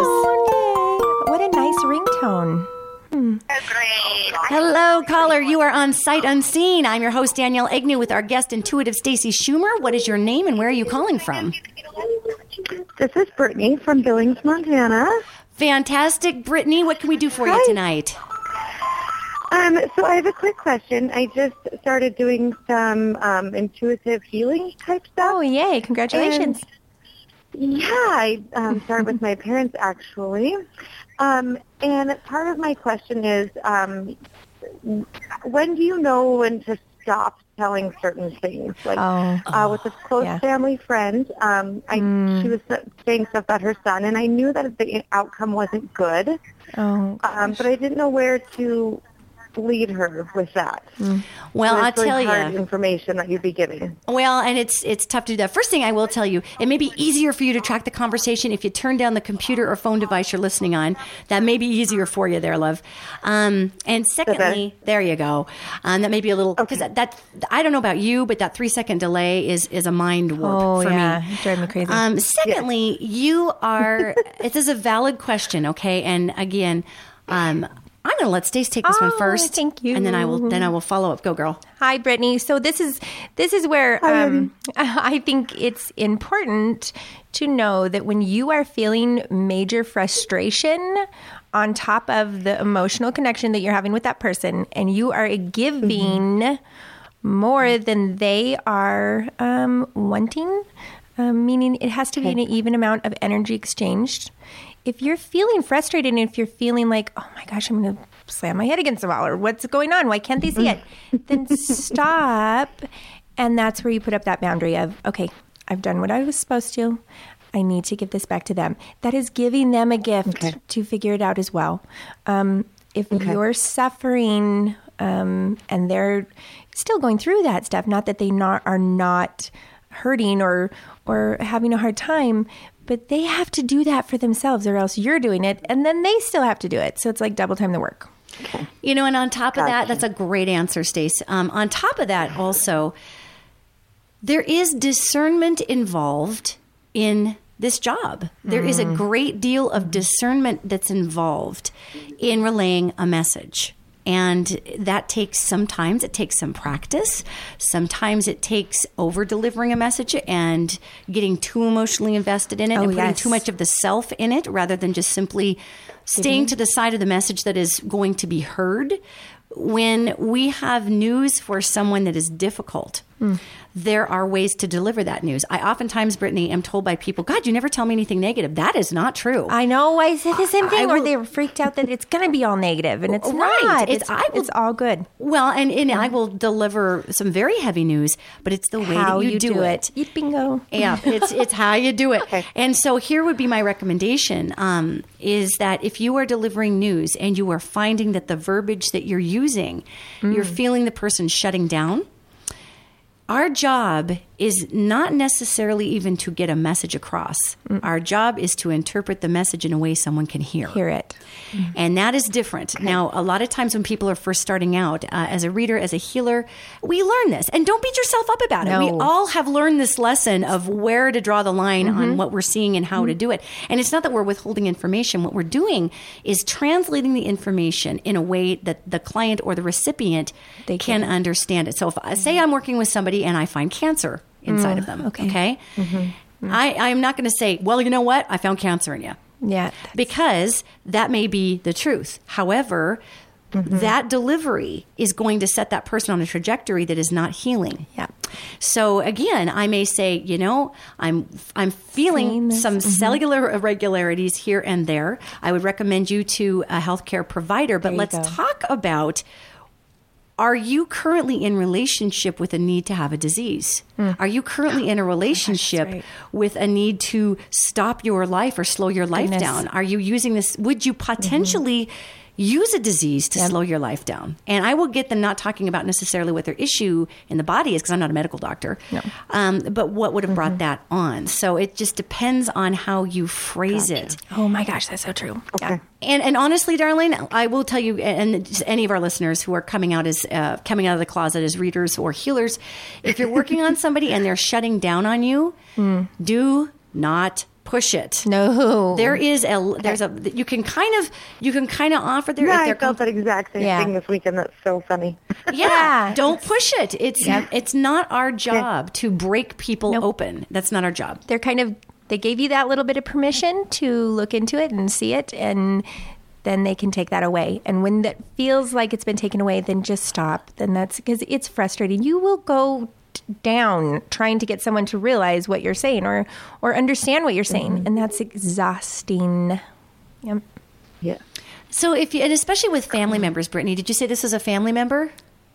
a phone. Yay. What a nice ringtone. Hmm. Hello, caller. You are on Sight Unseen. I'm your host, Danielle Agnew, with our guest, intuitive Stacy Schumer. What is your name and where are you calling from? This is Brittany from Billings, Montana. Fantastic. Brittany, what can we do for Hi. you tonight? Um, so I have a quick question. I just started doing some um, intuitive healing type stuff. Oh, yay. Congratulations. And, yeah, I um, started with my parents, actually. Um, and part of my question is, um, when do you know when to stop telling certain things? Like Oh. uh, with a close Yeah. family friend, um, I, Mm. she was saying stuff about her son, and I knew that the outcome wasn't good, Oh, um, but I didn't know where to lead her with that. Well, So I'll it's really tell hard you. information that you'd be giving. Well, and it's it's tough to do that. First thing I will tell you, it may be easier for you to track the conversation if you turn down the computer or phone device you're listening on. That may be easier for you there, love. Um, and secondly, there you go. Um, that may be a little, because that, that, I don't know about you, but that three second delay is, is a mind warp Oh, for yeah. me. Drive me crazy. Um, secondly, you are, this is a valid question, okay? And again, um, I'm going to let Stace take this Oh, one first. thank you. And then I will, then I will follow up. Go, girl. Hi, Brittany. So this is this is where um, I think it's important to know that when you are feeling major frustration on top of the emotional connection that you're having with that person, and you are giving Mm-hmm. more than they are um, wanting, um, meaning it has to be an even amount of energy exchanged. If you're feeling frustrated and if you're feeling like, oh my gosh, I'm going to slam my head against the wall, or what's going on? Why can't they see it? Then stop. And that's where you put up that boundary of, okay, I've done what I was supposed to. I need to give this back to them. That is giving them a gift Okay. to figure it out as well. Um, if Okay. you're suffering um, and they're still going through that stuff, not that they not are not hurting or or having a hard time, but they have to do that for themselves, or else you're doing it, and then they still have to do it. So it's like double time the work. You know, and on top of that, Gotcha. that's a great answer, Stace. Um, on top of that, also, there is discernment involved in this job. There is a great deal of discernment that's involved in relaying a message. And that takes sometimes it takes some practice. Sometimes it takes over delivering a message and getting too emotionally invested in it Oh, and putting yes. too much of the self in it rather than just simply staying to the side of the message that is going to be heard. When we have news for someone that is difficult, Mm. there are ways to deliver that news. I oftentimes, Brittany, am told by people, God, you never tell me anything negative. That is not true. I know. I said the same I thing, or will- they were freaked out that it's going to be all negative, and it's Right. not. It's- It's, I will- it's all good. Well, and, and I will deliver some very heavy news, but it's the way How that you, you do, do it. it. Bingo. Yeah, it's it's how you do it. Okay. And so here would be my recommendation um, is that if you are delivering news and you are finding that the verbiage that you're using, you're feeling the person shutting down, our job is not necessarily even to get a message across. Mm. Our job is to interpret the message in a way someone can hear. Hear it. Mm. And that is different. Okay. Now, a lot of times when people are first starting out, uh, as a reader, as a healer, we learn this. And don't beat yourself up about no. it. We all have learned this lesson of where to draw the line mm-hmm. on what we're seeing and how mm-hmm. to do it. And it's not that we're withholding information. What we're doing is translating the information in a way that the client or the recipient they can, can understand it. So if I say I'm working with somebody and I find cancer inside mm, of them, okay? okay? Mm-hmm. Mm-hmm. I, I'm not going to say, well, you know what? I found cancer in you. Yeah. Because that may be the truth. However, mm-hmm. that delivery is going to set that person on a trajectory that is not healing. Yeah. So again, I may say, you know, I'm I'm feeling some mm-hmm. cellular irregularities here and there. I would recommend you to a healthcare provider, but let's go. talk about, are you currently in relationship with a need to have a disease? Mm. Are you currently in a relationship oh gosh, right. with a need to stop your life or slow your life Goodness. down? Are you using this? Would you potentially mm-hmm. use a disease to yep. slow your life down? And I will get them not talking about necessarily what their issue in the body is, because I'm not a medical doctor, no. um, but what would have brought mm-hmm. that on. So it just depends on how you phrase gotcha. it. Oh my gosh, that's so true. Okay. Yeah. And and honestly, darling, I will tell you, and just any of our listeners who are coming out as uh, coming out of the closet as readers or healers, if you're working on somebody and they're shutting down on you, mm. do not push it. No, there is a there's a you can kind of you can kind of offer there. Yeah, if I felt that exact same yeah. thing this weekend. That's so funny. Yeah, yeah. Don't push it. It's yeah. it's not our job to break people nope. open. That's not our job. They're kind of. They gave you that little bit of permission to look into it and see it, and then they can take that away. And when that feels like it's been taken away, then just stop. Then that's because it's frustrating. You will go down trying to get someone to realize what you're saying or or understand what you're saying, mm-hmm. and that's exhausting. Yep. Yeah. So if you, and especially with family members, Brittany, did you say this is a family member?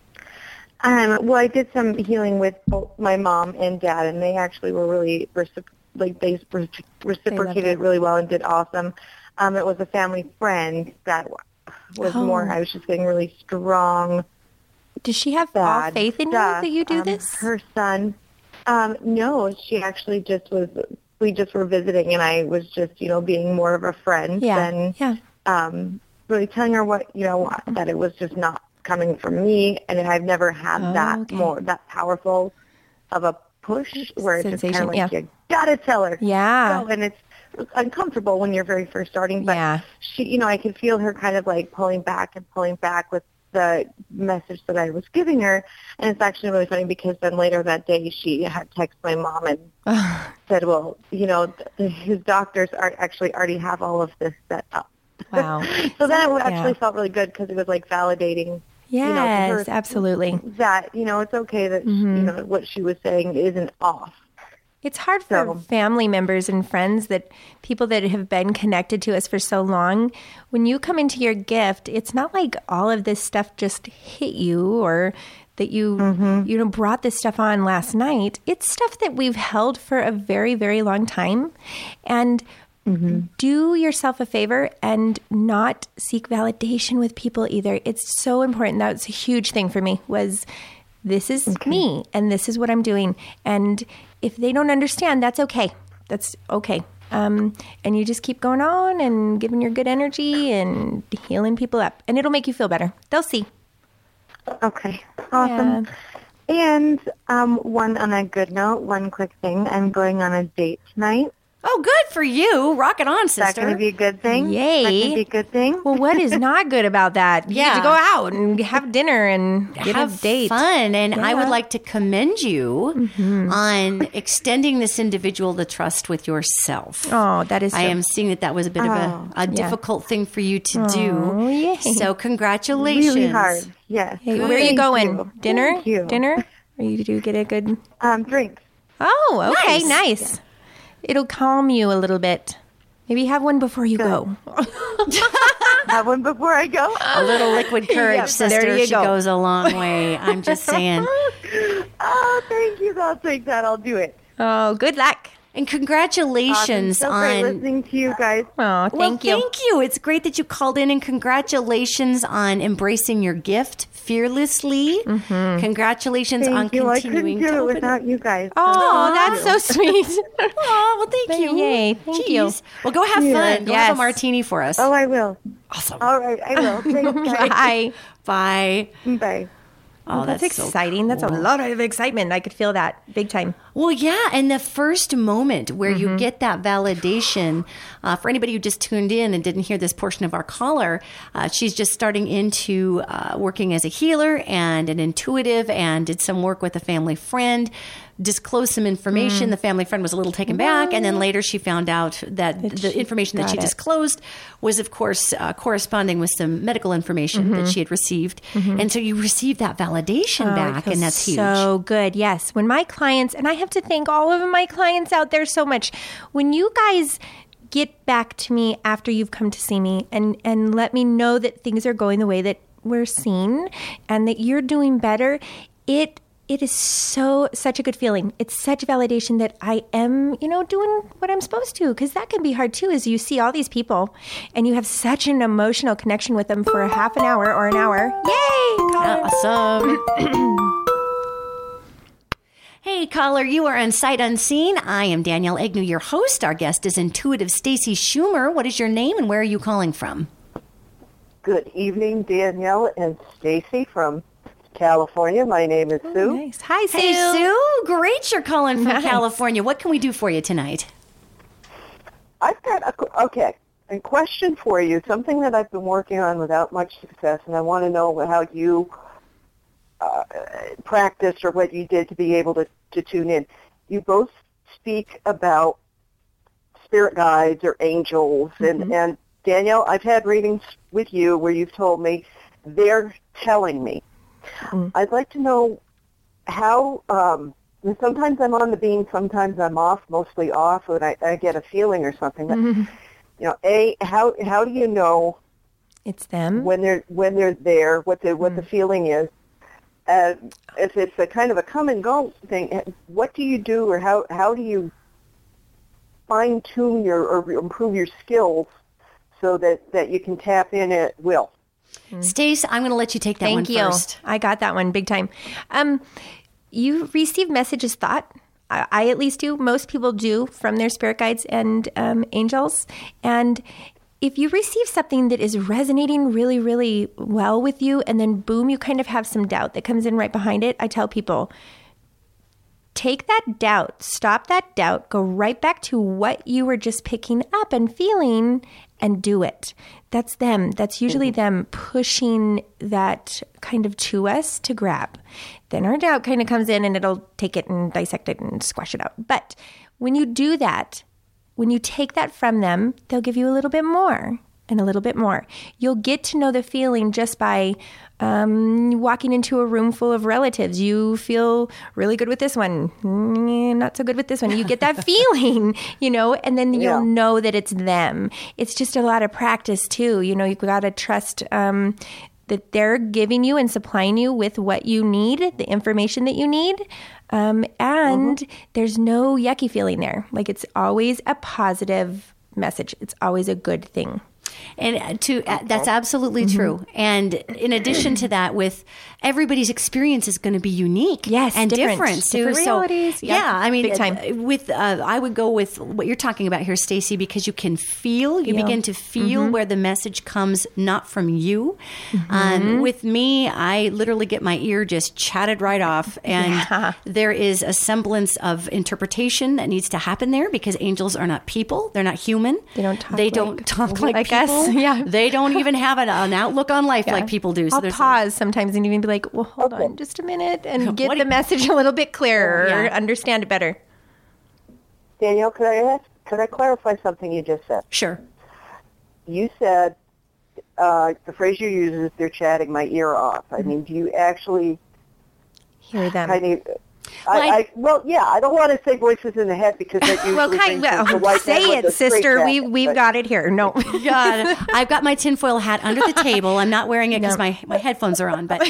Um. Well, I did some healing with both my mom and dad, and they actually were really reciprocal. Like they reciprocated really well and did awesome. Um, it was a family friend that was oh. more. I was just getting really strong. Does she have all faith in stuff. you that you do um, this? Her son, um, no, she actually just was. We just were visiting, and I was just, you know, being more of a friend yeah. than yeah. um, really telling her what, you know, that it was just not coming from me, and I've never had oh, that okay. more that powerful of a push where it's just kind of like yeah. you gotta tell her, yeah, go. And it's uncomfortable when you're very first starting. But yeah. she, you know, I could feel her kind of like pulling back and pulling back with the message that I was giving her. And it's actually really funny because then later that day she had texted my mom and said, well, you know, th- his doctors are actually already have all of this set up. Wow. So then it actually yeah. felt really good because it was like validating. Yes, you know, her, absolutely. That, you know, it's okay that, mm-hmm. you know, what she was saying isn't off. It's hard for so. family members and friends, that people that have been connected to us for so long. When you come into your gift, it's not like all of this stuff just hit you or that you, mm-hmm. you know, brought this stuff on last night. It's stuff that we've held for a very, very long time. And mm-hmm. do yourself a favor and not seek validation with people either. It's so important. That's a huge thing for me, was this is okay. me and this is what I'm doing. And if they don't understand, that's okay. That's okay. Um, and you just keep going on and giving your good energy and healing people up. And it'll make you feel better. They'll see. Okay. Awesome. Yeah. And um, one on a good note, one quick thing. I'm going on a date tonight. Oh, good for you. Rock it on, sister. Is that going to be a good thing? Yay. Is that going to be a good thing? Well, what is not good about that? You yeah. get to go out and have dinner and get have a date. fun. And yeah. I would like to commend you mm-hmm. on extending this individual the trust with yourself. Oh, that is so. I am seeing that that was a bit oh, of a, a yeah. difficult thing for you to oh, do. Yay. So congratulations. Really hard. Yes. Hey, where are you going? You. Dinner? Thank you. Dinner? Or you do get a good... Um, drinks. Oh, okay. Nice. nice. Yeah. It'll calm you a little bit. Maybe have one before you Good. go. Have one before I go? A little liquid courage, yep, sister. There you she go. goes a long way. I'm just saying. Oh, thank you. I'll take that. I'll do it. Oh, good luck. And congratulations awesome. So great on listening to you guys. Oh, thank well, you. Thank you. It's great that you called in, and congratulations on embracing your gift fearlessly. Mm-hmm. Congratulations thank on you. continuing I couldn't do to it open without you guys. Oh, that's so sweet. Oh, well, thank you. Yay, thank Jeez. you. Well, go have Yeah. fun. Go Yes. have a martini for us. Oh, I will. Awesome. All right, I will. Thanks, guys. Bye. Bye. Bye. Oh, that's, that's so exciting. That's a cool. lot of excitement. I could feel that big time. Well, yeah, and the first moment where Mm-hmm. you get that validation, uh, for anybody who just tuned in and didn't hear this portion of our caller, uh, she's just starting into uh, working as a healer and an intuitive, and did some work with a family friend, disclosed some information. Mm. The family friend was a little taken back, and then later she found out that That the she information that got she it. disclosed was, of course, uh, corresponding with some medical information Mm-hmm. that she had received. And so you receive that validation Oh, back, it feels and that's huge. So good. Yes. When my clients, and I have to thank all of my clients out there so much, when you guys get back to me after you've come to see me and, and let me know that things are going the way that we're seeing and that you're doing better, it it is so such a good feeling. It's such validation that I am, you know, doing what I'm supposed to, because that can be hard too, as you see all these people and you have such an emotional connection with them for a half an hour or an hour. Yay! Caller. Awesome. Hey, caller, you are on Sight Unseen. I am Danielle Agnew, your host. Our guest is intuitive Stacy Schumer. What is your name and where are you calling from? Good evening, Danielle and Stacy from California. My name is Oh, Sue. nice. Hi, Sue. Hey, Sue. Great you're calling from Nice. California. What can we do for you tonight? I've got a, okay, a question for you, something that I've been working on without much success, and I want to know how you uh, practiced or what you did to be able to, to tune in. You both speak about spirit guides or angels, and, Mm-hmm. and Danielle, I've had readings with you where you've told me they're telling me. Mm. I'd like to know how, um, and sometimes I'm on the beam, sometimes I'm off, mostly off, and I, I get a feeling or something. But, Mm-hmm. you know, A, how how do you know It's them. when they're when they're there, what the what Mm. the feeling is? Uh, if it's a kind of a come and go thing, what do you do, or how how do you fine tune your or improve your skills so that, that you can tap in at will? Stace, I'm going to let you take that Thank one you. first. I got that one big time. Um, you receive messages thought. I, I at least do. Most people do from their spirit guides and um, angels. And if you receive something that is resonating really, really well with you, and then boom, you kind of have some doubt that comes in right behind it, I tell people, take that doubt, stop that doubt, go right back to what you were just picking up and feeling, and do it. That's them. That's usually them pushing that kind of to us to grab. Then our doubt kind of comes in and it'll take it and dissect it and squash it out. But when you do that, when you take that from them, they'll give you a little bit more and a little bit more. You'll get to know the feeling just by um, walking into a room full of relatives. You feel really good with this one, mm, not so good with this one. You get that feeling, you know, and then you'll Yeah. know that it's them. It's just a lot of practice too. You know, you've got to trust um, that they're giving you and supplying you with what you need, the information that you need. Um, and Mm-hmm. there's no yucky feeling there. Like, it's always a positive message. It's always a good thing. And to uh, that's absolutely Mm-hmm. true. And in addition to that, with everybody's experience is going to be unique, Yes, and different. different, too. Different So, realities. yeah, Yep, I mean, big time. uh, with uh, I would go with what you're talking about here, Stacy, because you can feel, you Feel. begin to feel Mm-hmm. where the message comes not from you. Mm-hmm. Um, with me, I literally get my ear just chatted right off, and Yeah. there is a semblance of interpretation that needs to happen there, because angels are not people; they're not human. They don't talk They like- don't talk like, like us. people. Yeah. They don't even have an, an outlook on life Yeah. like people do. So I'll there's pause sometimes and even be like, well, hold on just a minute and get What the do- message a little bit clearer, Yeah. or understand it better. Danielle, could I ask, could I clarify something you just said? Sure. You said uh, the phrase you use is they're chatting my ear off. I mean, do you actually Hear them. kind of? I, Well, I- I, well, yeah, I don't want to say voices in the head because that usually Well, kind brings the- the of, white say man with it, the straight sister. We, jacket, we've but- got it here. No. God, I've got my tinfoil hat under the table. I'm not wearing it because No. my, my headphones are on. But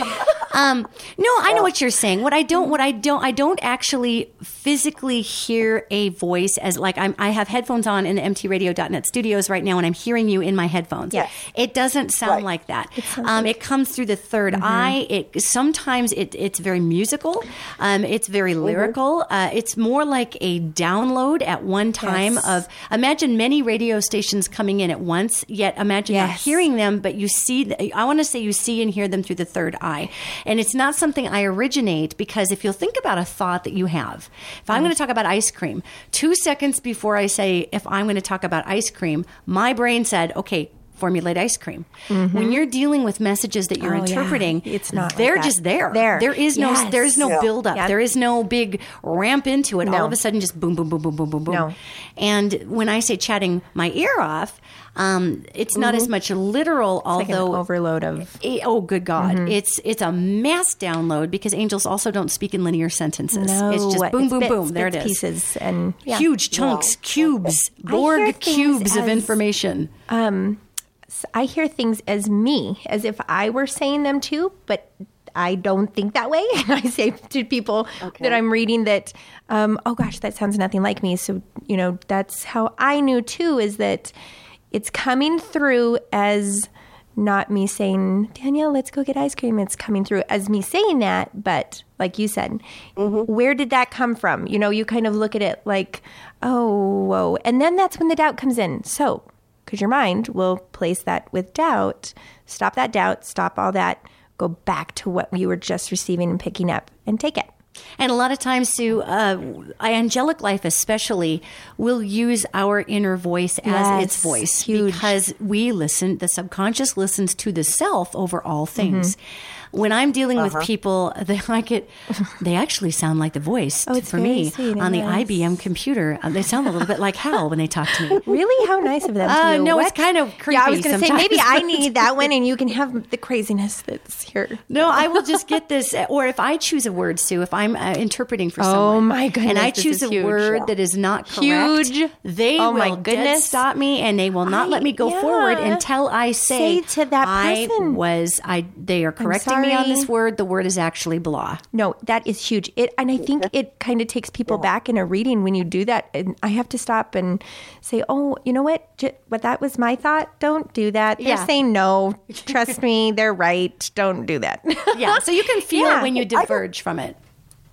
Um, no, I know what you're saying. What I don't, what I don't, I don't actually physically hear a voice as like I'm. I have headphones on in the M T radio dot net studios right now, and I'm hearing you in my headphones. Yes. It doesn't sound Right. like that. It sounds Um, like- it comes through the third Mhm. eye. It sometimes it, it's very musical. Um, it's very lyrical. Uh, it's more like a download at one time Yes. of. Imagine many radio stations coming in at once. Yet imagine not Yes. hearing them, but you see. The, I want to say you see and hear them through the third eye. And it's not something I originate because if you'll think about a thought that you have, if I'm going to talk about ice cream, two seconds before I say, if I'm going to talk about ice cream, my brain said, okay, formulate ice cream. Mhm. When you're dealing with messages that you're Oh, yeah. interpreting, It's not like they're that. just there. There. There is no, Yes. there's no Yeah. build up. Yep. There is no big ramp into it. No. All of a sudden, just boom, boom, boom, boom, boom, boom, boom. No. And when I say chatting my ear off, um, it's not as much literal, It's like an although overload of. Eh, oh, good God! Mhm. It's it's a mass download because angels also don't speak in linear sentences. No, it's just boom, it's boom, bits, boom. There it bits, is. Pieces and yeah. Huge chunks, cubes, I hear Borg things cubes of as- information. Um, s- I hear things as me, as if I were saying them too, but I don't think that way. I say to people that I'm reading that, um, oh gosh, that sounds nothing like me. So, you know, that's how I knew too, is that it's coming through as not me saying, Danielle, let's go get ice cream. It's coming through as me saying that. But like you said, where did that come from? You know, you kind of look at it like, oh, whoa. And then that's when the doubt comes in. So, because your mind will place that with doubt, stop that doubt, stop all that, go back to what you were just receiving and picking up and take it. And a lot of times, Sue, uh, angelic life especially will use our inner voice as Yes, its voice huge. because we listen, the subconscious listens to the self over all Mm-hmm. things. When I'm dealing Uh-huh. with people, they like it, they actually sound like the voice Oh, it's for very me sweet and on the nice. I B M computer. Uh, They sound a little bit like Hal when they talk to me. Really? How nice of them to Uh, you. no, What? it's kind of creepy Yeah, I was going to say, sometimes. maybe I need that one and you can have the craziness that's here. No, I will just get this. Or if I choose a word, Sue, if I'm uh, interpreting for Oh, someone, my goodness, and I this choose is a huge. word Yeah. that is not correct, Huge. they Oh, will my dead goodness. stop me, and they will not I- let me go yeah. forward until I say, Say to that I person. was, I. They are correcting me on sorry. this word. The word is actually blah. No, that is huge. It and I think it kind of takes people back in a reading when you do that. And I have to stop and say, "Oh, you know what? J- what that was my thought. Don't do that." They're Yeah. saying no. Trust me, they're right. Don't do that. Yeah, so you can feel Yeah. it when you diverge from it.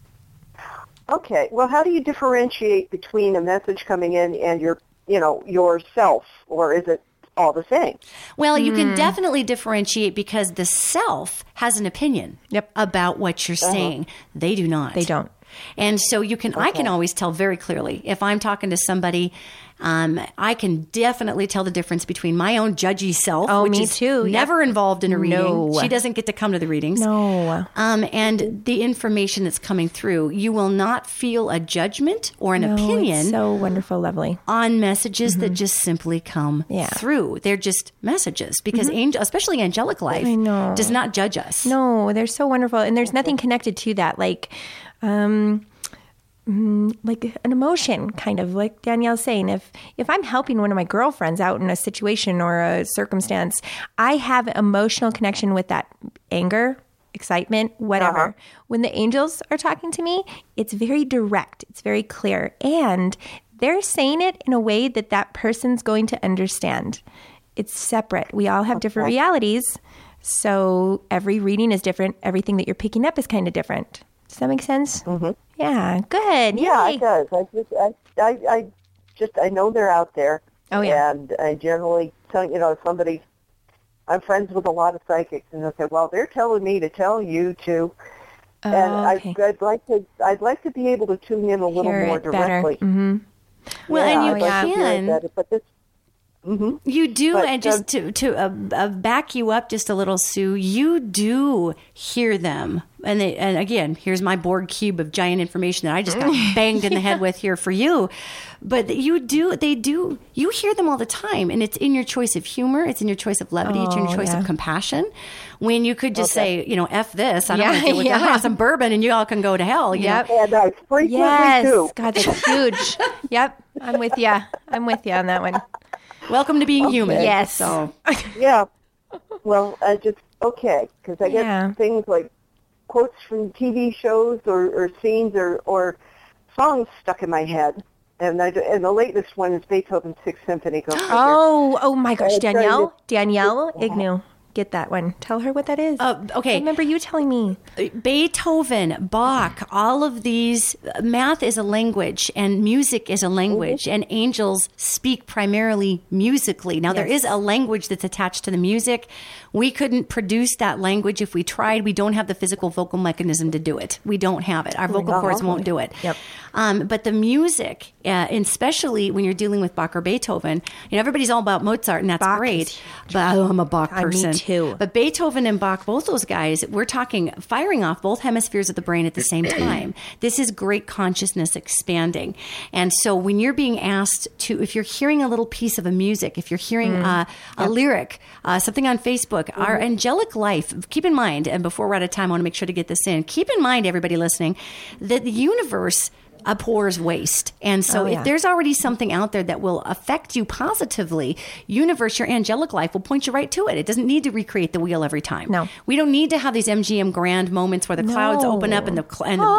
Okay. Well, how do you differentiate between a message coming in and your, you know, yourself, or is it all the same? Well, you Hmm. can definitely differentiate because the self has an opinion Yep. about what you're saying. They do not. They don't. And so you can, I can always tell very clearly if I'm talking to somebody. Um, I can definitely tell the difference between my own judgy self, Oh, which me is too. Yep. never involved in a reading. No. She doesn't get to come to the readings. No. Um, and the information that's coming through, you will not feel a judgment or an No, it's opinion so wonderful, lovely. on messages that just simply come Yeah. through. They're just messages because angel, especially angelic life, I know. does not judge us. No, they're so wonderful, and there's nothing connected to that, like, um, mm, like an emotion, kind of like Danielle's saying. If if I'm helping one of my girlfriends out in a situation or a circumstance, I have emotional connection with that anger, excitement, whatever. Uh-huh. When the angels are talking to me, it's very direct, it's very clear, and they're saying it in a way that that person's going to understand. It's separate. We all have different realities. So every reading is different. Everything that you're picking up is kind of different. Does that make sense? Mm-hmm. Yeah, good. Yeah, Yay. it does. I just, I, I, I just, I know they're out there. Oh, yeah. And I generally tell, you know, somebody, I'm friends with a lot of psychics, and they'll say, well, they're telling me to tell you to. Oh, and okay. I, I'd like to, I'd like to be able to tune in a little Hear more it better. directly. Mm-hmm. Well, Yeah, and you I'd like to hear it can. better, but this, hmm You do, But, and just to to uh, uh, back you up just a little, Sue. You do hear them, and they, and again, here's my Borg cube of giant information that I just got banged in the head with here for you. But you do, they do. You hear them all the time, and it's in your choice of humor. It's in your choice of levity. it's in your Oh, choice yeah. of compassion. When you could just say, you know, F this. I don't Yeah, want to deal with that. I'm gonna yeah. have some bourbon, and you all can go to hell. You Yep. know? and I frequently Yes. do. God, that's huge. Yep. I'm with you. I'm with you on that one. Welcome to being human. Yes. So Yeah. Well, I just, okay, because I get Yeah. things like, quotes from T V shows or, or scenes or, or songs stuck in my head. And, I, and the latest one is Beethoven's Sixth Symphony. Go oh, oh my gosh, Danielle, Danielle Ignu. Get that one. Tell her what that is. Uh, okay. I remember you telling me. Beethoven, Bach, all of these. Math is a language and music is a language, mm-hmm. and angels speak primarily musically. Now, yes. there is a language that's attached to the music. We couldn't produce that language if we tried. We don't have the physical vocal mechanism to do it. We don't have it. Our vocal cords won't do it. Yep. Um, but the music, uh, and especially when you're dealing with Bach or Beethoven, you know, everybody's all about Mozart, and that's Bach great. But oh, I'm a Bach person. Me too. But Beethoven and Bach, both those guys, we're talking firing off both hemispheres of the brain at the same time. This is great consciousness expanding. And so when you're being asked to, if you're hearing a little piece of a music, if you're hearing mm. uh, a yep. lyric, uh, something on Facebook, mm-hmm. our angelic life, keep in mind, and before we're out of time, I want to make sure to get this in, keep in mind, everybody listening, that the universe abhors waste. And so oh, yeah. if there's already something out there that will affect you positively, universe, your angelic life will point you right to it. It doesn't need to recreate the wheel every time. No. We don't need to have these M G M grand moments where the no. clouds open up and the... Cl- and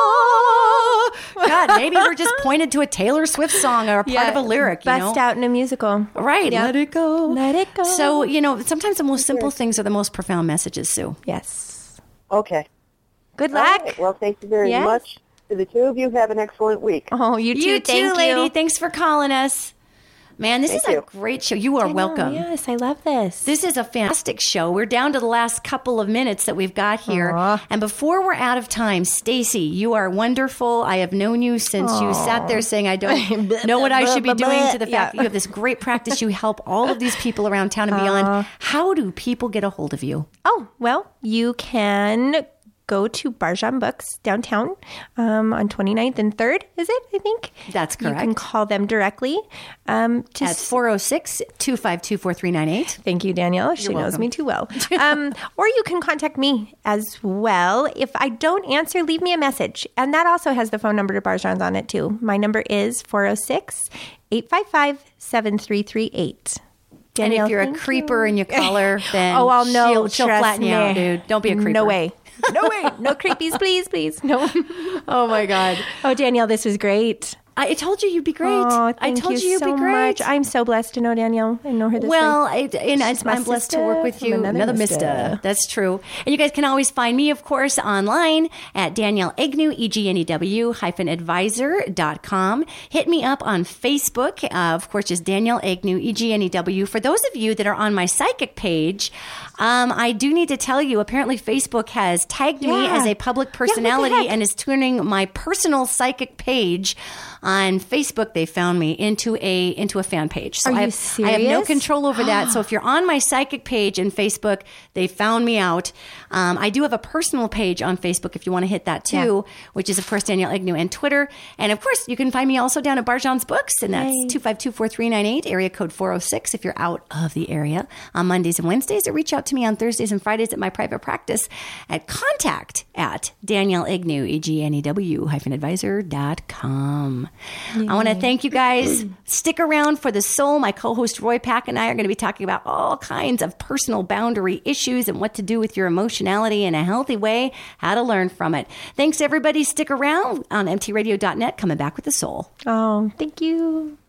oh. the, oh. God, maybe we're just pointed to a Taylor Swift song or a part yeah. of a lyric, you Bust know? out in a musical. Right. Yep. Let it go. Let it go. So, you know, sometimes the most simple things are the most profound messages, Sue. Yes. Okay. Good luck. All right. Well, thank you very yes. much. To the two of you, have an excellent week. Oh, you too. You Thank too, lady. you. Thanks for calling us. Man, this Thank is you. a great show. You are I know, welcome. Yes, I love this. This is a fantastic show. We're down to the last couple of minutes that we've got here. Aww. And before we're out of time, Stacy, you are wonderful. I have known you since Aww. you sat there saying, I don't know what I should be doing, to the fact yeah. that you have this great practice. You help all of these people around town and beyond. Uh, How do people get a hold of you? Oh, well, you can go to Barjan Books downtown um, on twenty-ninth and third, is it? I think. That's correct. You can call them directly. Um, to At four oh six, two five two, four three nine eight. Thank you, Danielle. She You're knows welcome. me too well. Um, or you can contact me as well. If I don't answer, leave me a message. And that also has the phone number to Barjan's on it too. My number is four oh six, eight five five, seven three three eight. Danielle, and if you're a creeper you. and you call her, then oh, I'll know. she'll, she'll Trust flatten me. you out, dude. Don't be a creeper. No way. No way. No creepies, please, please. No. Oh, my God. Oh, Danielle, this was great. I told you you'd be great. Oh, I thank told you you you'd so be great. much. I'm so blessed to know Danielle. I know her this well, way. I, and I, my I'm blessed to sister work with from you. another Another mister. mister. That's true. And you guys can always find me, of course, online at Danielle Ignu, E G N E W hyphen advisor dot com. Hit me up on Facebook, uh, of course, just Danielle Ignu, E G N E W. For those of you that are on my psychic page, um, I do need to tell you, apparently Facebook has tagged me Yeah. as a public Yeah, what the personality heck? and is turning my personal psychic page on Facebook. They found me into a into a fan page. So Are I you have, I have no serious? control over that. So if you're on my psychic page in Facebook, they found me out. Um, I do have a personal page on Facebook if you want to hit that too, Yeah. which is, of course, Danielle Ignu, and Twitter. And, of course, you can find me also down at Barjan's Books, and that's Yay. two five two, four three nine eight, area code four oh six if you're out of the area on Mondays and Wednesdays, or reach out to me on Thursdays and Fridays at my private practice at contact at Danielle Ignu, E G N E W hyphen advisor dot com. I want to thank you guys. Stick around for The Soul. My co-host Roy Pack and I are going to be talking about all kinds of personal boundary issues and what to do with your emotionality in a healthy way, how to learn from it. Thanks, everybody. Stick around on M T radio dot net. Coming back with The Soul. Oh, thank you.